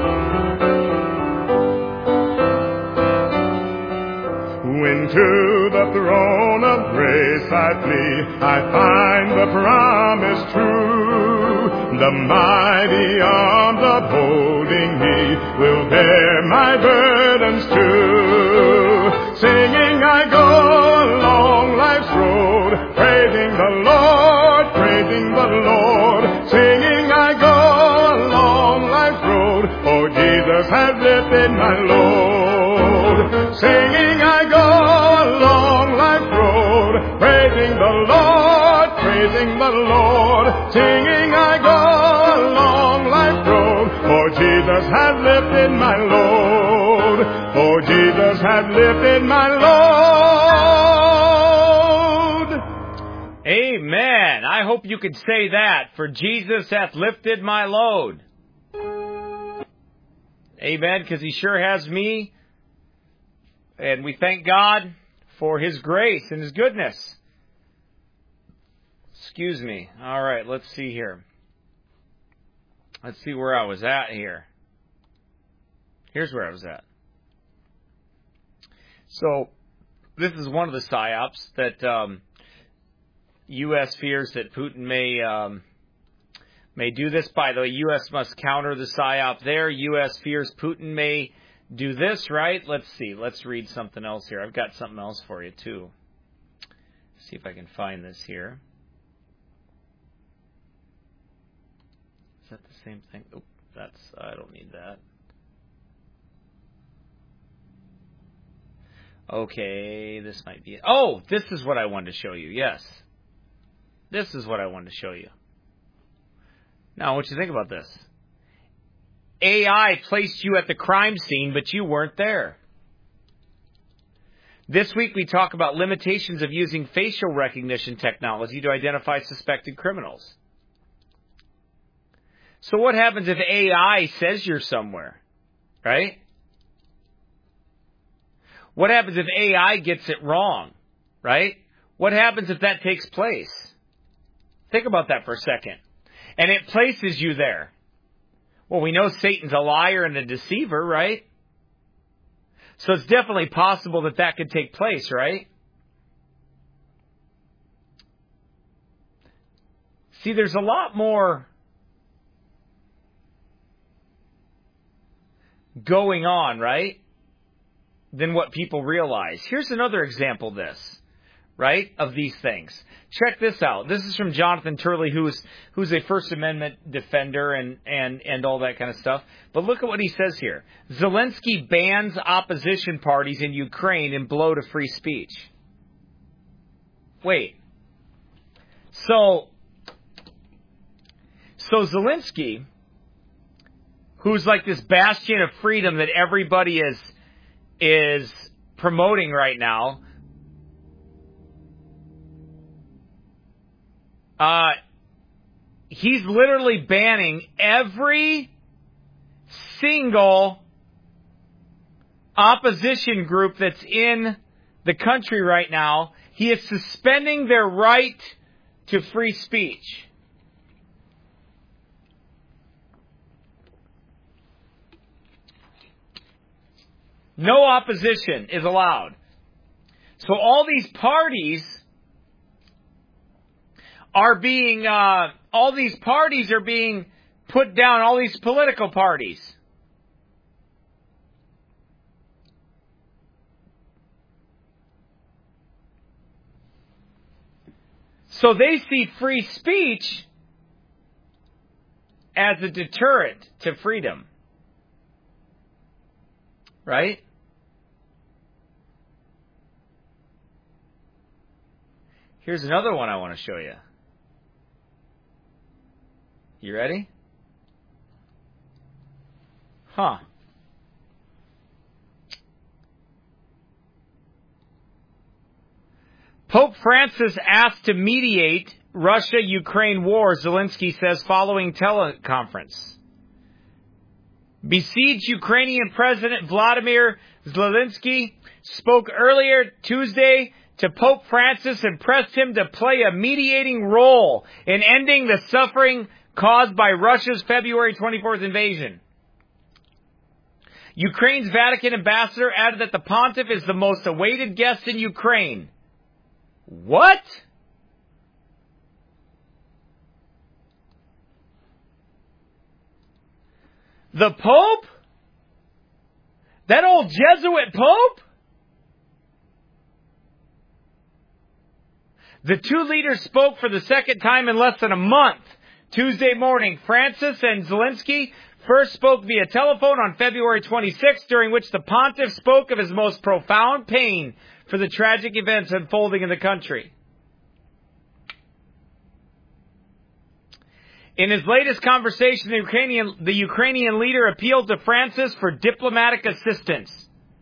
When to the throne of grace I flee, I find the promise true. The mighty arms upholding me will bear my burdens too. Singing I go along life's road, praising the Lord, praising the Lord. Singing I go along life's road, for Jesus has lifted my load. Singing I go along life's road, praising the Lord, praising the Lord. Singing I go along life's road, for Jesus has lifted my load. For Jesus has lifted my load. Amen. I hope you could say that. For Jesus hath lifted my load. Amen, because he sure has me. And we thank God for his grace and his goodness. Excuse me. All right, let's see here. Let's see where I was at here. Here's where I was at. So, this is one of the psyops that U.S. fears that Putin may do this. By the way, U.S. must counter the psyop there. U.S. fears Putin may do this, right? Let's see. Let's read something else here. I've got something else for you, too. See if I can find this here. Is that the same thing? Oh, I don't need that. Okay, this might be it. Oh, this is what I wanted to show you. Yes. This is what I wanted to show you. Now, what do you think about this? AI placed you at the crime scene, but you weren't there. This week, we talk about limitations of using facial recognition technology to identify suspected criminals. So what happens if AI says you're somewhere, right? What happens if AI gets it wrong, right? What happens if that takes place? Think about that for a second. And it places you there. Well, we know Satan's a liar and a deceiver, right? So it's definitely possible that that could take place, right? See, there's a lot more going on, right, than what people realize. Here's another example of this, right, of these things. Check this out. This is from Jonathan Turley, who's a First Amendment defender and all that kind of stuff. But look at what he says here. Zelensky bans opposition parties in Ukraine and blow to free speech. Wait. So Zelensky, who's like this bastion of freedom that everybody is promoting right now, he's literally banning every single opposition group that's in the country right now. He is suspending their right to free speech. No opposition is allowed. So all these parties are being put down, all these political parties. So they see free speech as a deterrent to freedom. Right? Here's another one I want to show you. You ready? Pope Francis asked to mediate Russia-Ukraine war, Zelensky says following teleconference. Besieged Ukrainian President Vladimir Zelensky spoke earlier Tuesday to Pope Francis and pressed him to play a mediating role in ending the suffering caused by Russia's February 24th invasion. Ukraine's Vatican ambassador added that the pontiff is the most awaited guest in Ukraine. What? The Pope? That old Jesuit Pope? The two leaders spoke for the second time in less than a month. Tuesday morning, Francis and Zelensky first spoke via telephone on February 26th, during which the pontiff spoke of his most profound pain for the tragic events unfolding in the country. In his latest conversation, the Ukrainian leader appealed to Francis for diplomatic assistance.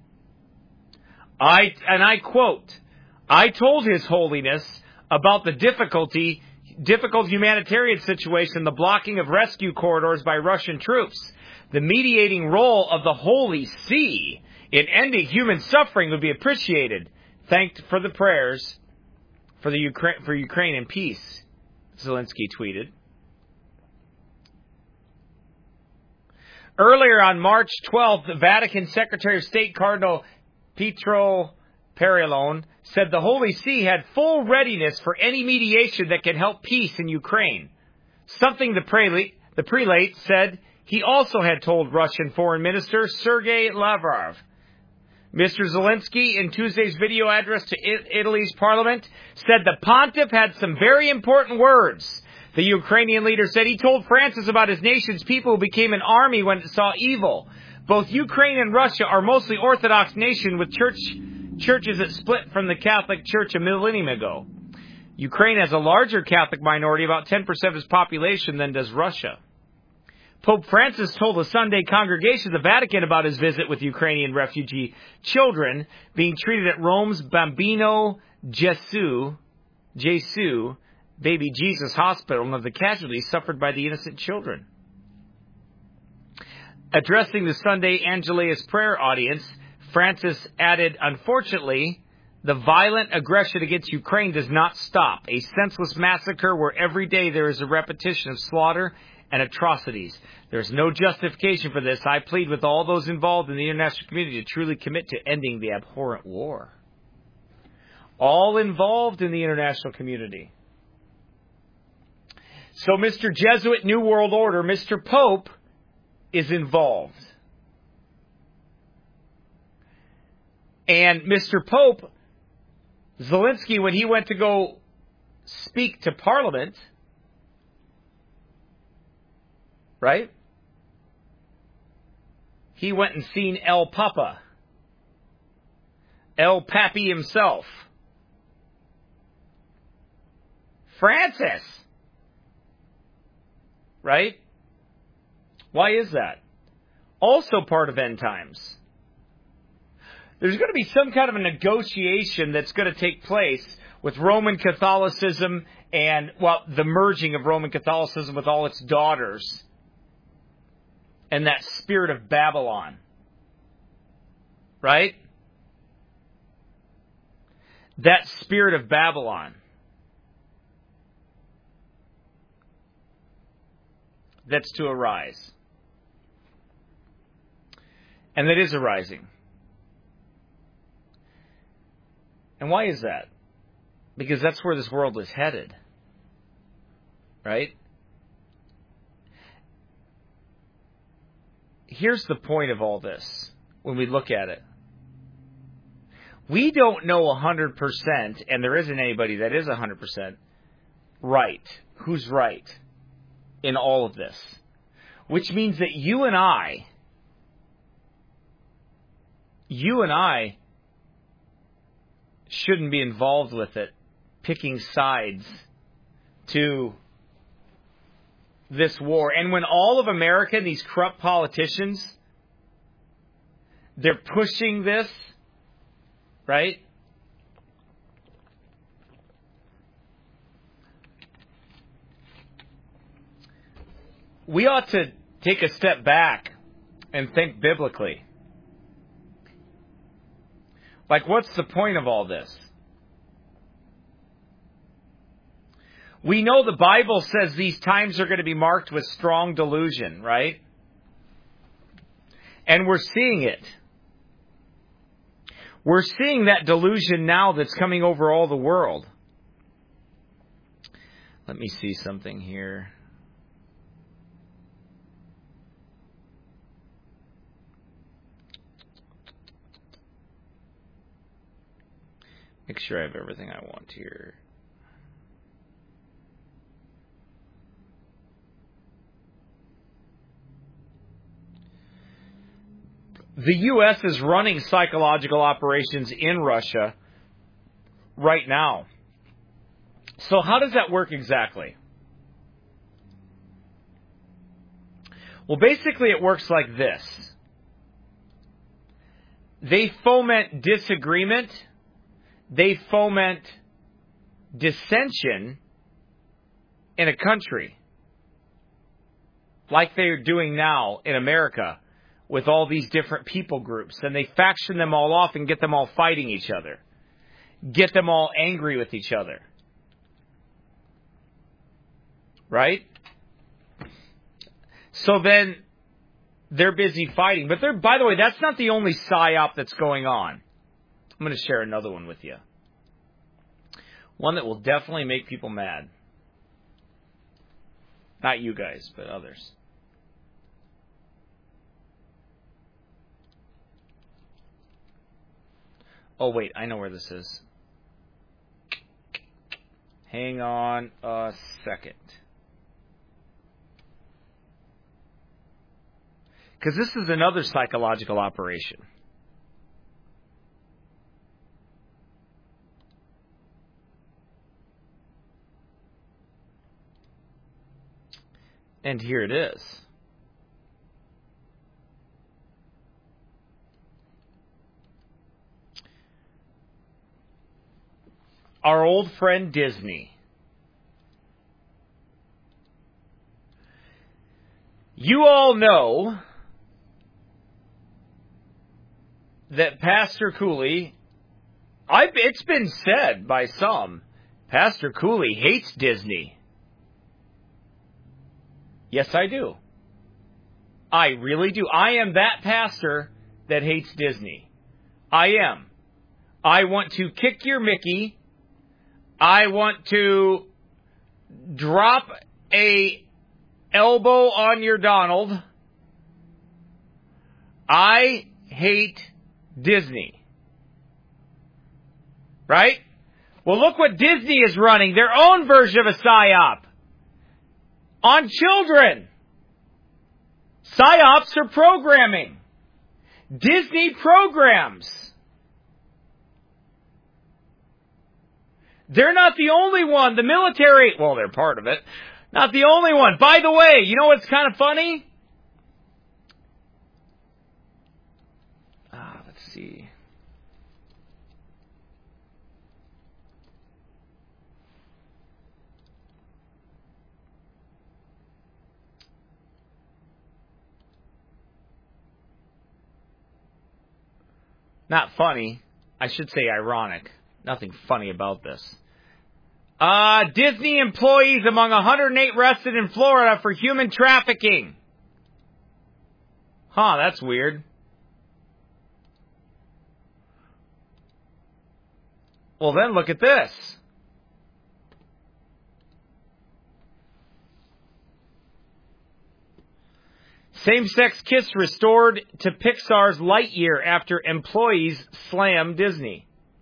I quote, "I told His Holiness about the difficult humanitarian situation, the blocking of rescue corridors by Russian troops. The mediating role of the Holy See in ending human suffering would be appreciated. Thanked for the prayers for Ukraine and peace," Zelensky tweeted. Earlier on March 12th, the Vatican Secretary of State Cardinal Pietro Parolin said the Holy See had full readiness for any mediation that can help peace in Ukraine, something the prelate said he also had told Russian Foreign Minister Sergei Lavrov. Mr. Zelensky, in Tuesday's video address to Italy's parliament, said the pontiff had some very important words. The Ukrainian leader said he told Francis about his nation's people who became an army when it saw evil. Both Ukraine and Russia are mostly Orthodox nation with churches that split from the Catholic Church a millennium ago. Ukraine has a larger Catholic minority, about 10% of its population, than does Russia. Pope Francis told the Sunday congregation of the Vatican about his visit with Ukrainian refugee children being treated at Rome's Bambino Gesù Baby Jesus Hospital and of the casualties suffered by the innocent children. Addressing the Sunday Angelus prayer audience, Francis added, "Unfortunately, the violent aggression against Ukraine does not stop. A senseless massacre where every day there is a repetition of slaughter and atrocities. There is no justification for this. I plead with all those involved in the international community to truly commit to ending the abhorrent war." All involved in the international community. So Mr. Jesuit New World Order, Mr. Pope, is involved. And Mr. Pope, Zelensky, when he went to go speak to Parliament, right? He went and seen El Papa, El Papi himself, Francis. Right? Why is that? Also part of end times. There's going to be some kind of a negotiation that's going to take place with Roman Catholicism and, well, the merging of Roman Catholicism with all its daughters and that spirit of Babylon. Right? That spirit of Babylon. That's to arise. And that is arising. And why is that? Because that's where this world is headed. Right? Here's the point of all this when we look at it. We don't know 100%, and there isn't anybody that is 100% right. Who's right in all of this? Which means that you and I shouldn't be involved with it, picking sides to this war. And when all of America and these corrupt politicians, they're pushing this, right? We ought to take a step back and think biblically. Like, what's the point of all this? We know the Bible says these times are going to be marked with strong delusion, right? And we're seeing it. We're seeing that delusion now that's coming over all the world. Let me see something here. Make sure I have everything I want here. The U.S. is running psychological operations in Russia right now. So how does that work exactly? Well, basically it works like this. They foment disagreement. They foment dissension in a country, like they're doing now in America with all these different people groups. And they faction them all off and get them all fighting each other, get them all angry with each other. Right? So then they're busy fighting. But by the way, that's not the only psyop that's going on. I'm going to share another one with you. One that will definitely make people mad. Not you guys, but others. Oh, wait, I know where this is. Hang on a second. Because this is another psychological operation. And here it is. Our old friend Disney. You all know that Pastor Cooley, it's been said by some, Pastor Cooley hates Disney. Yes, I do. I really do. I am that pastor that hates Disney. I am. I want to kick your Mickey. I want to drop a elbow on your Donald. I hate Disney. Right? Well, look what Disney is running. Their own version of a PSYOP. On children. PSYOPs are programming. Disney programs. They're not the only one. The military, well, they're part of it. Not the only one. By the way, you know what's kind of funny? Let's see. Not funny. I should say ironic. Nothing funny about this. Disney employees among 108 arrested in Florida for human trafficking. Huh, that's weird. Well, then look at this. Same-sex kiss restored to Pixar's Lightyear after employees slam Disney.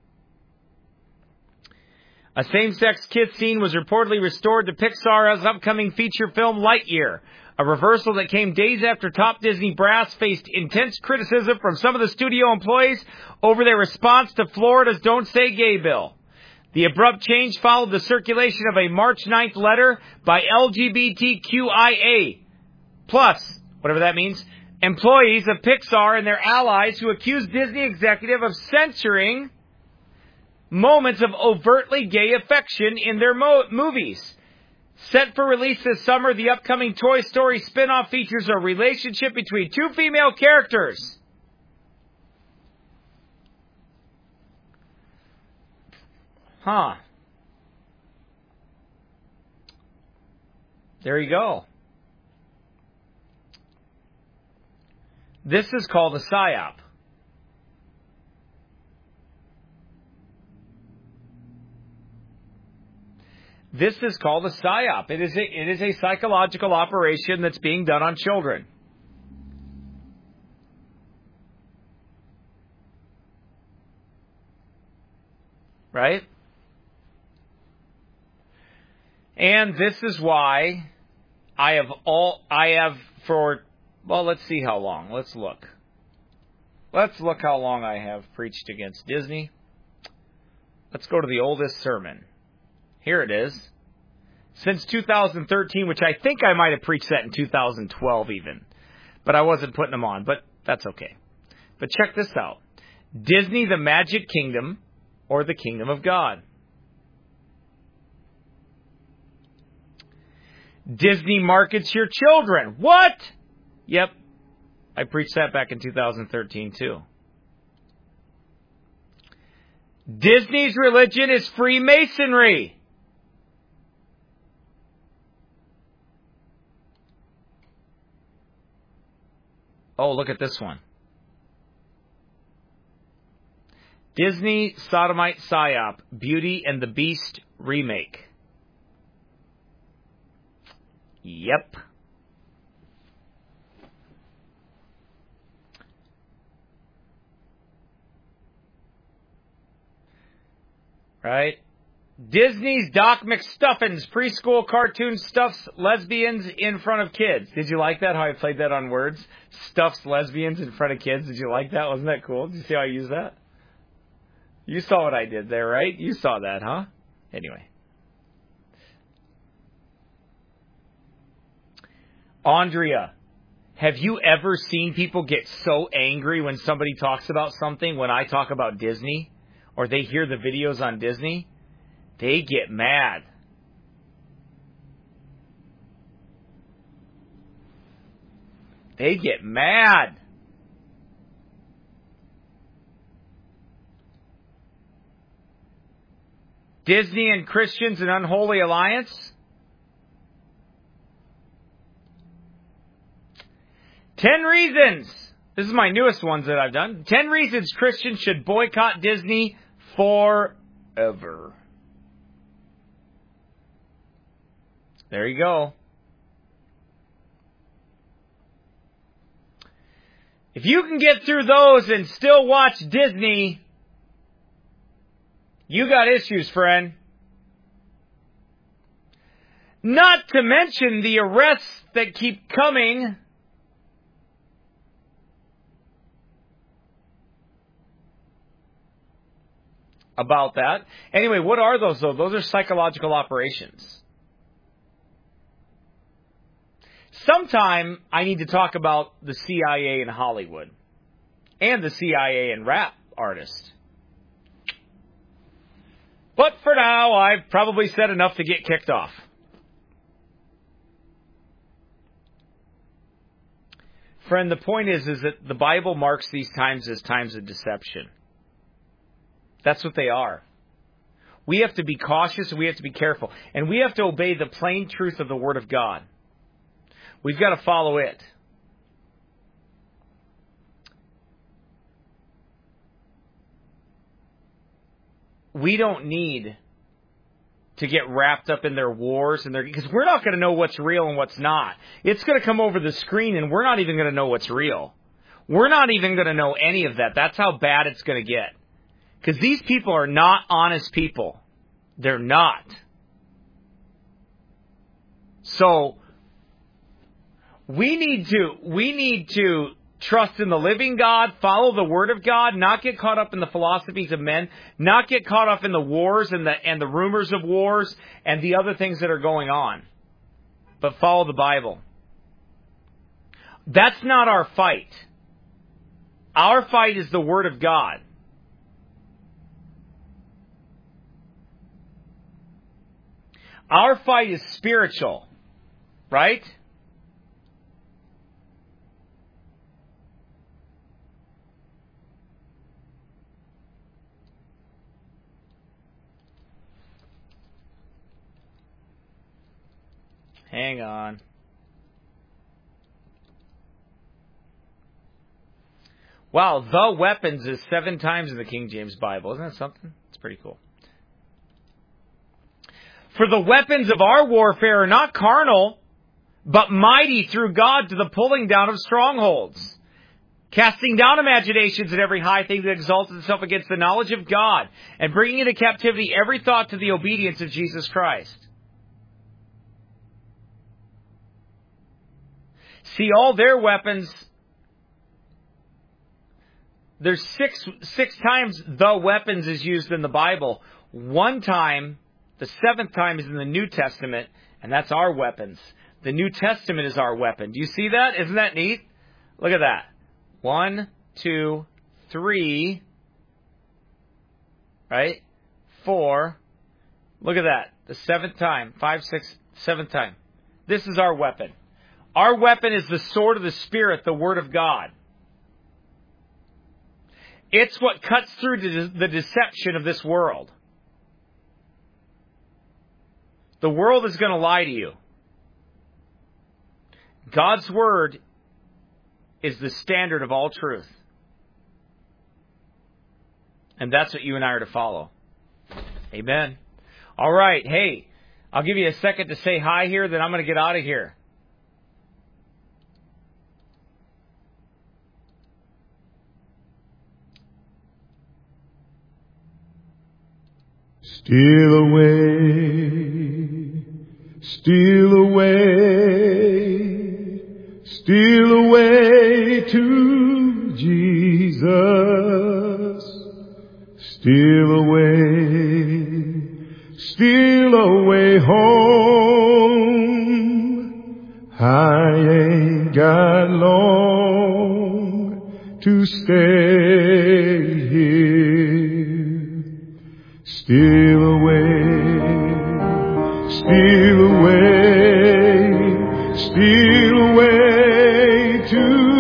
A same-sex kiss scene was reportedly restored to Pixar's upcoming feature film Lightyear, a reversal that came days after top Disney brass faced intense criticism from some of the studio employees over their response to Florida's Don't Say Gay bill. The abrupt change followed the circulation of a March 9th letter by LGBTQIA+, whatever that means, employees of Pixar and their allies who accused Disney executive of censoring moments of overtly gay affection in their movies. Set for release this summer, the upcoming Toy Story spin-off features a relationship between two female characters. Huh. There you go. This is called a PSYOP. This is called a PSYOP. It is a psychological operation that's being done on children. Right? And this is why well, let's see how long. Let's look. Let's look how long I have preached against Disney. Let's go to the oldest sermon. Here it is. Since 2013, which I think I might have preached that in 2012 even. But I wasn't putting them on, but that's okay. But check this out. Disney, the Magic Kingdom, or the Kingdom of God. Disney markets your children. What? Yep. I preached that back in 2013 too. Disney's religion is Freemasonry. Oh, look at this one. Disney Sodomite Psyop, Beauty and the Beast remake. Yep. Right? Disney's Doc McStuffins preschool cartoon stuffs lesbians in front of kids. Did you like that, how I played that on words? Stuffs lesbians in front of kids. Did you like that? Wasn't that cool? Did you see how I used that? You saw what I did there, right? You saw that, huh? Anyway. Andrea, have you ever seen people get so angry when somebody talks about something, when I talk about Disney, or they hear the videos on Disney? They get mad. They get mad. Disney and Christians an unholy alliance? "10 reasons." This is my newest ones that I've done. 10 reasons Christians should boycott Disney forever. There you go. If you can get through those and still watch Disney, you got issues, friend. Not to mention the arrests that keep coming. About that. Anyway, what are those, though? Those are psychological operations. Sometime I need to talk about the CIA in Hollywood and the CIA and rap artists. But for now, I've probably said enough to get kicked off. Friend, the point is that the Bible marks these times as times of deception. That's what they are. We have to be cautious and we have to be careful. And we have to obey the plain truth of the Word of God. We've got to follow it. We don't need to get wrapped up in their wars and because we're not going to know what's real and what's not. It's going to come over the screen and we're not even going to know what's real. We're not even going to know any of that. That's how bad it's going to get. Because these people are not honest people. They're not. So we need to trust in the living God, follow the Word of God, not get caught up in the philosophies of men, not get caught up in the wars and the rumors of wars and the other things that are going on, but follow the Bible. That's not our fight. Our fight is the Word of God. Our fight is spiritual, right? Hang on. Wow, the weapons is 7 times in the King James Bible. Isn't that something? It's pretty cool. For the weapons of our warfare are not carnal, but mighty through God to the pulling down of strongholds, casting down imaginations and every high thing that exalts itself against the knowledge of God, and bringing into captivity every thought to the obedience of Jesus Christ. See, all their weapons, there's six times the weapons is used in the Bible. 1 time, the 7th time, is in the New Testament, and that's our weapons. The New Testament is our weapon. Do you see that? Isn't that neat? Look at that. 1, 2, 3, right? 4. Look at that. The 7th time. 5, 6, 7th time. This is our weapon. Our weapon is the sword of the Spirit, the Word of God. It's what cuts through the deception of this world. The world is going to lie to you. God's Word is the standard of all truth. And that's what you and I are to follow. Amen. All right. Hey, I'll give you a second to say hi here, then I'm going to get out of here. Steal away to Jesus. Steal away home. I ain't got long to stay here. Steal away to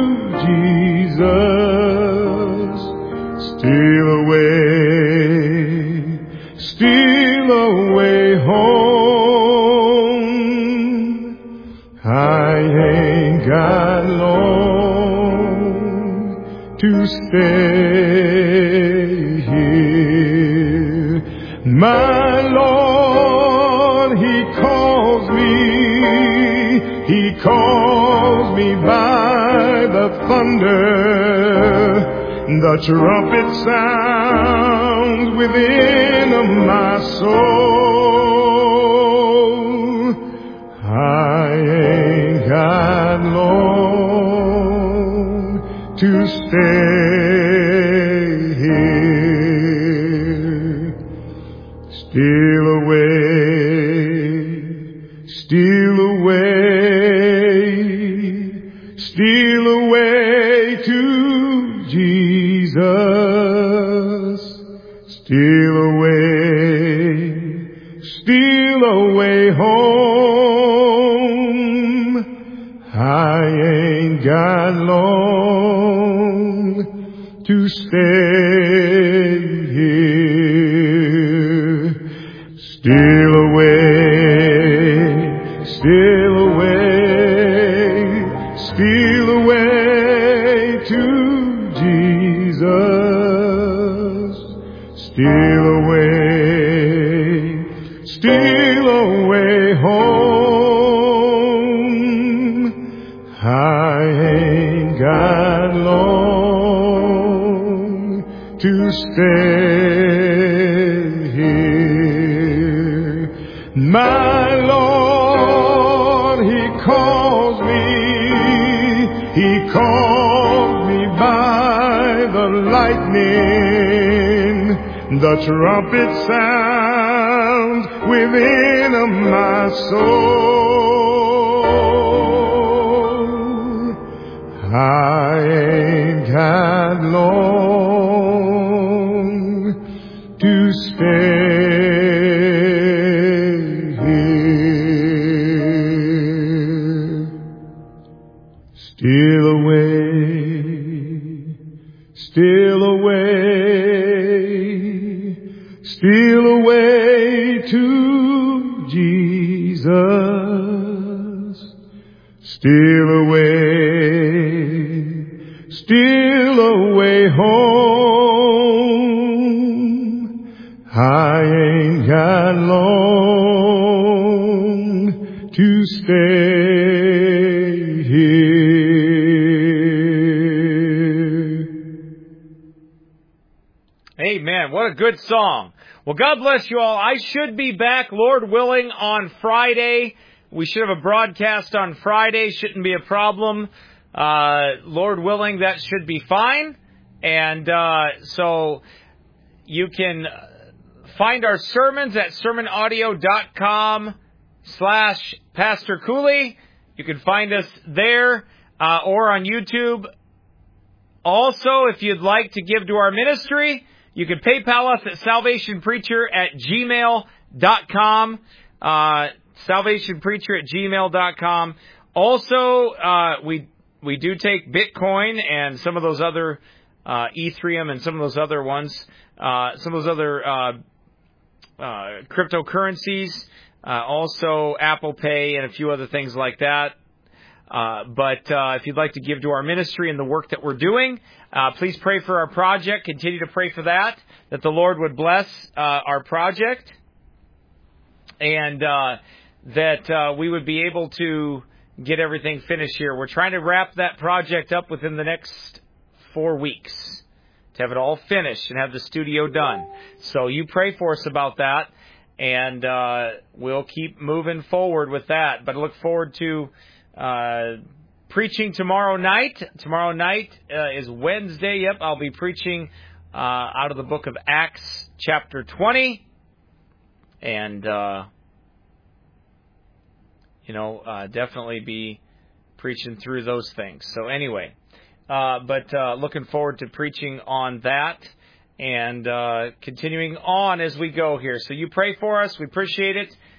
Jesus. Steal away home. I ain't got long to stay here. My Lord, He calls me by the thunder. The trumpet sounds within my soul. I ain't got long to stay here. Steal away to Jesus. Steal away home. I ain't got long to stay here. Steal away to Jesus. Steal away home. I ain't got long to stay here. My Lord, He calls me by the lightning. The trumpet sounds within my soul. I ain't got long to stay here. Steal away to Jesus. Steal away home. I ain't got long to stay here. Amen. What a good song. Well, God bless you all. I should be back, Lord willing, on Friday. We should have a broadcast on Friday. Shouldn't be a problem. Lord willing, that should be fine. And so you can find our sermons at sermonaudio.com/Pastor Cooley. You can find us there or on YouTube. Also, if you'd like to give to our ministry, you can PayPal us at salvationpreacher@gmail.com. Salvationpreacher@gmail.com. Also, we do take Bitcoin and some of those other Ethereum and some of those other ones, some of those other cryptocurrencies. Also, Apple Pay and a few other things like that. But if you'd like to give to our ministry and the work that we're doing, please pray for our project. Continue to pray for that the Lord would bless our project, and that we would be able to get everything finished here. We're trying to wrap that project up within the next 4 weeks to have it all finished and have the studio done. So you pray for us about that, and we'll keep moving forward with that. But I look forward to preaching tomorrow night. Tomorrow night is Wednesday. Yep, I'll be preaching out of the book of Acts chapter 20. And, definitely be preaching through those things. So anyway, but looking forward to preaching on that and continuing on as we go here. So you pray for us. We appreciate it.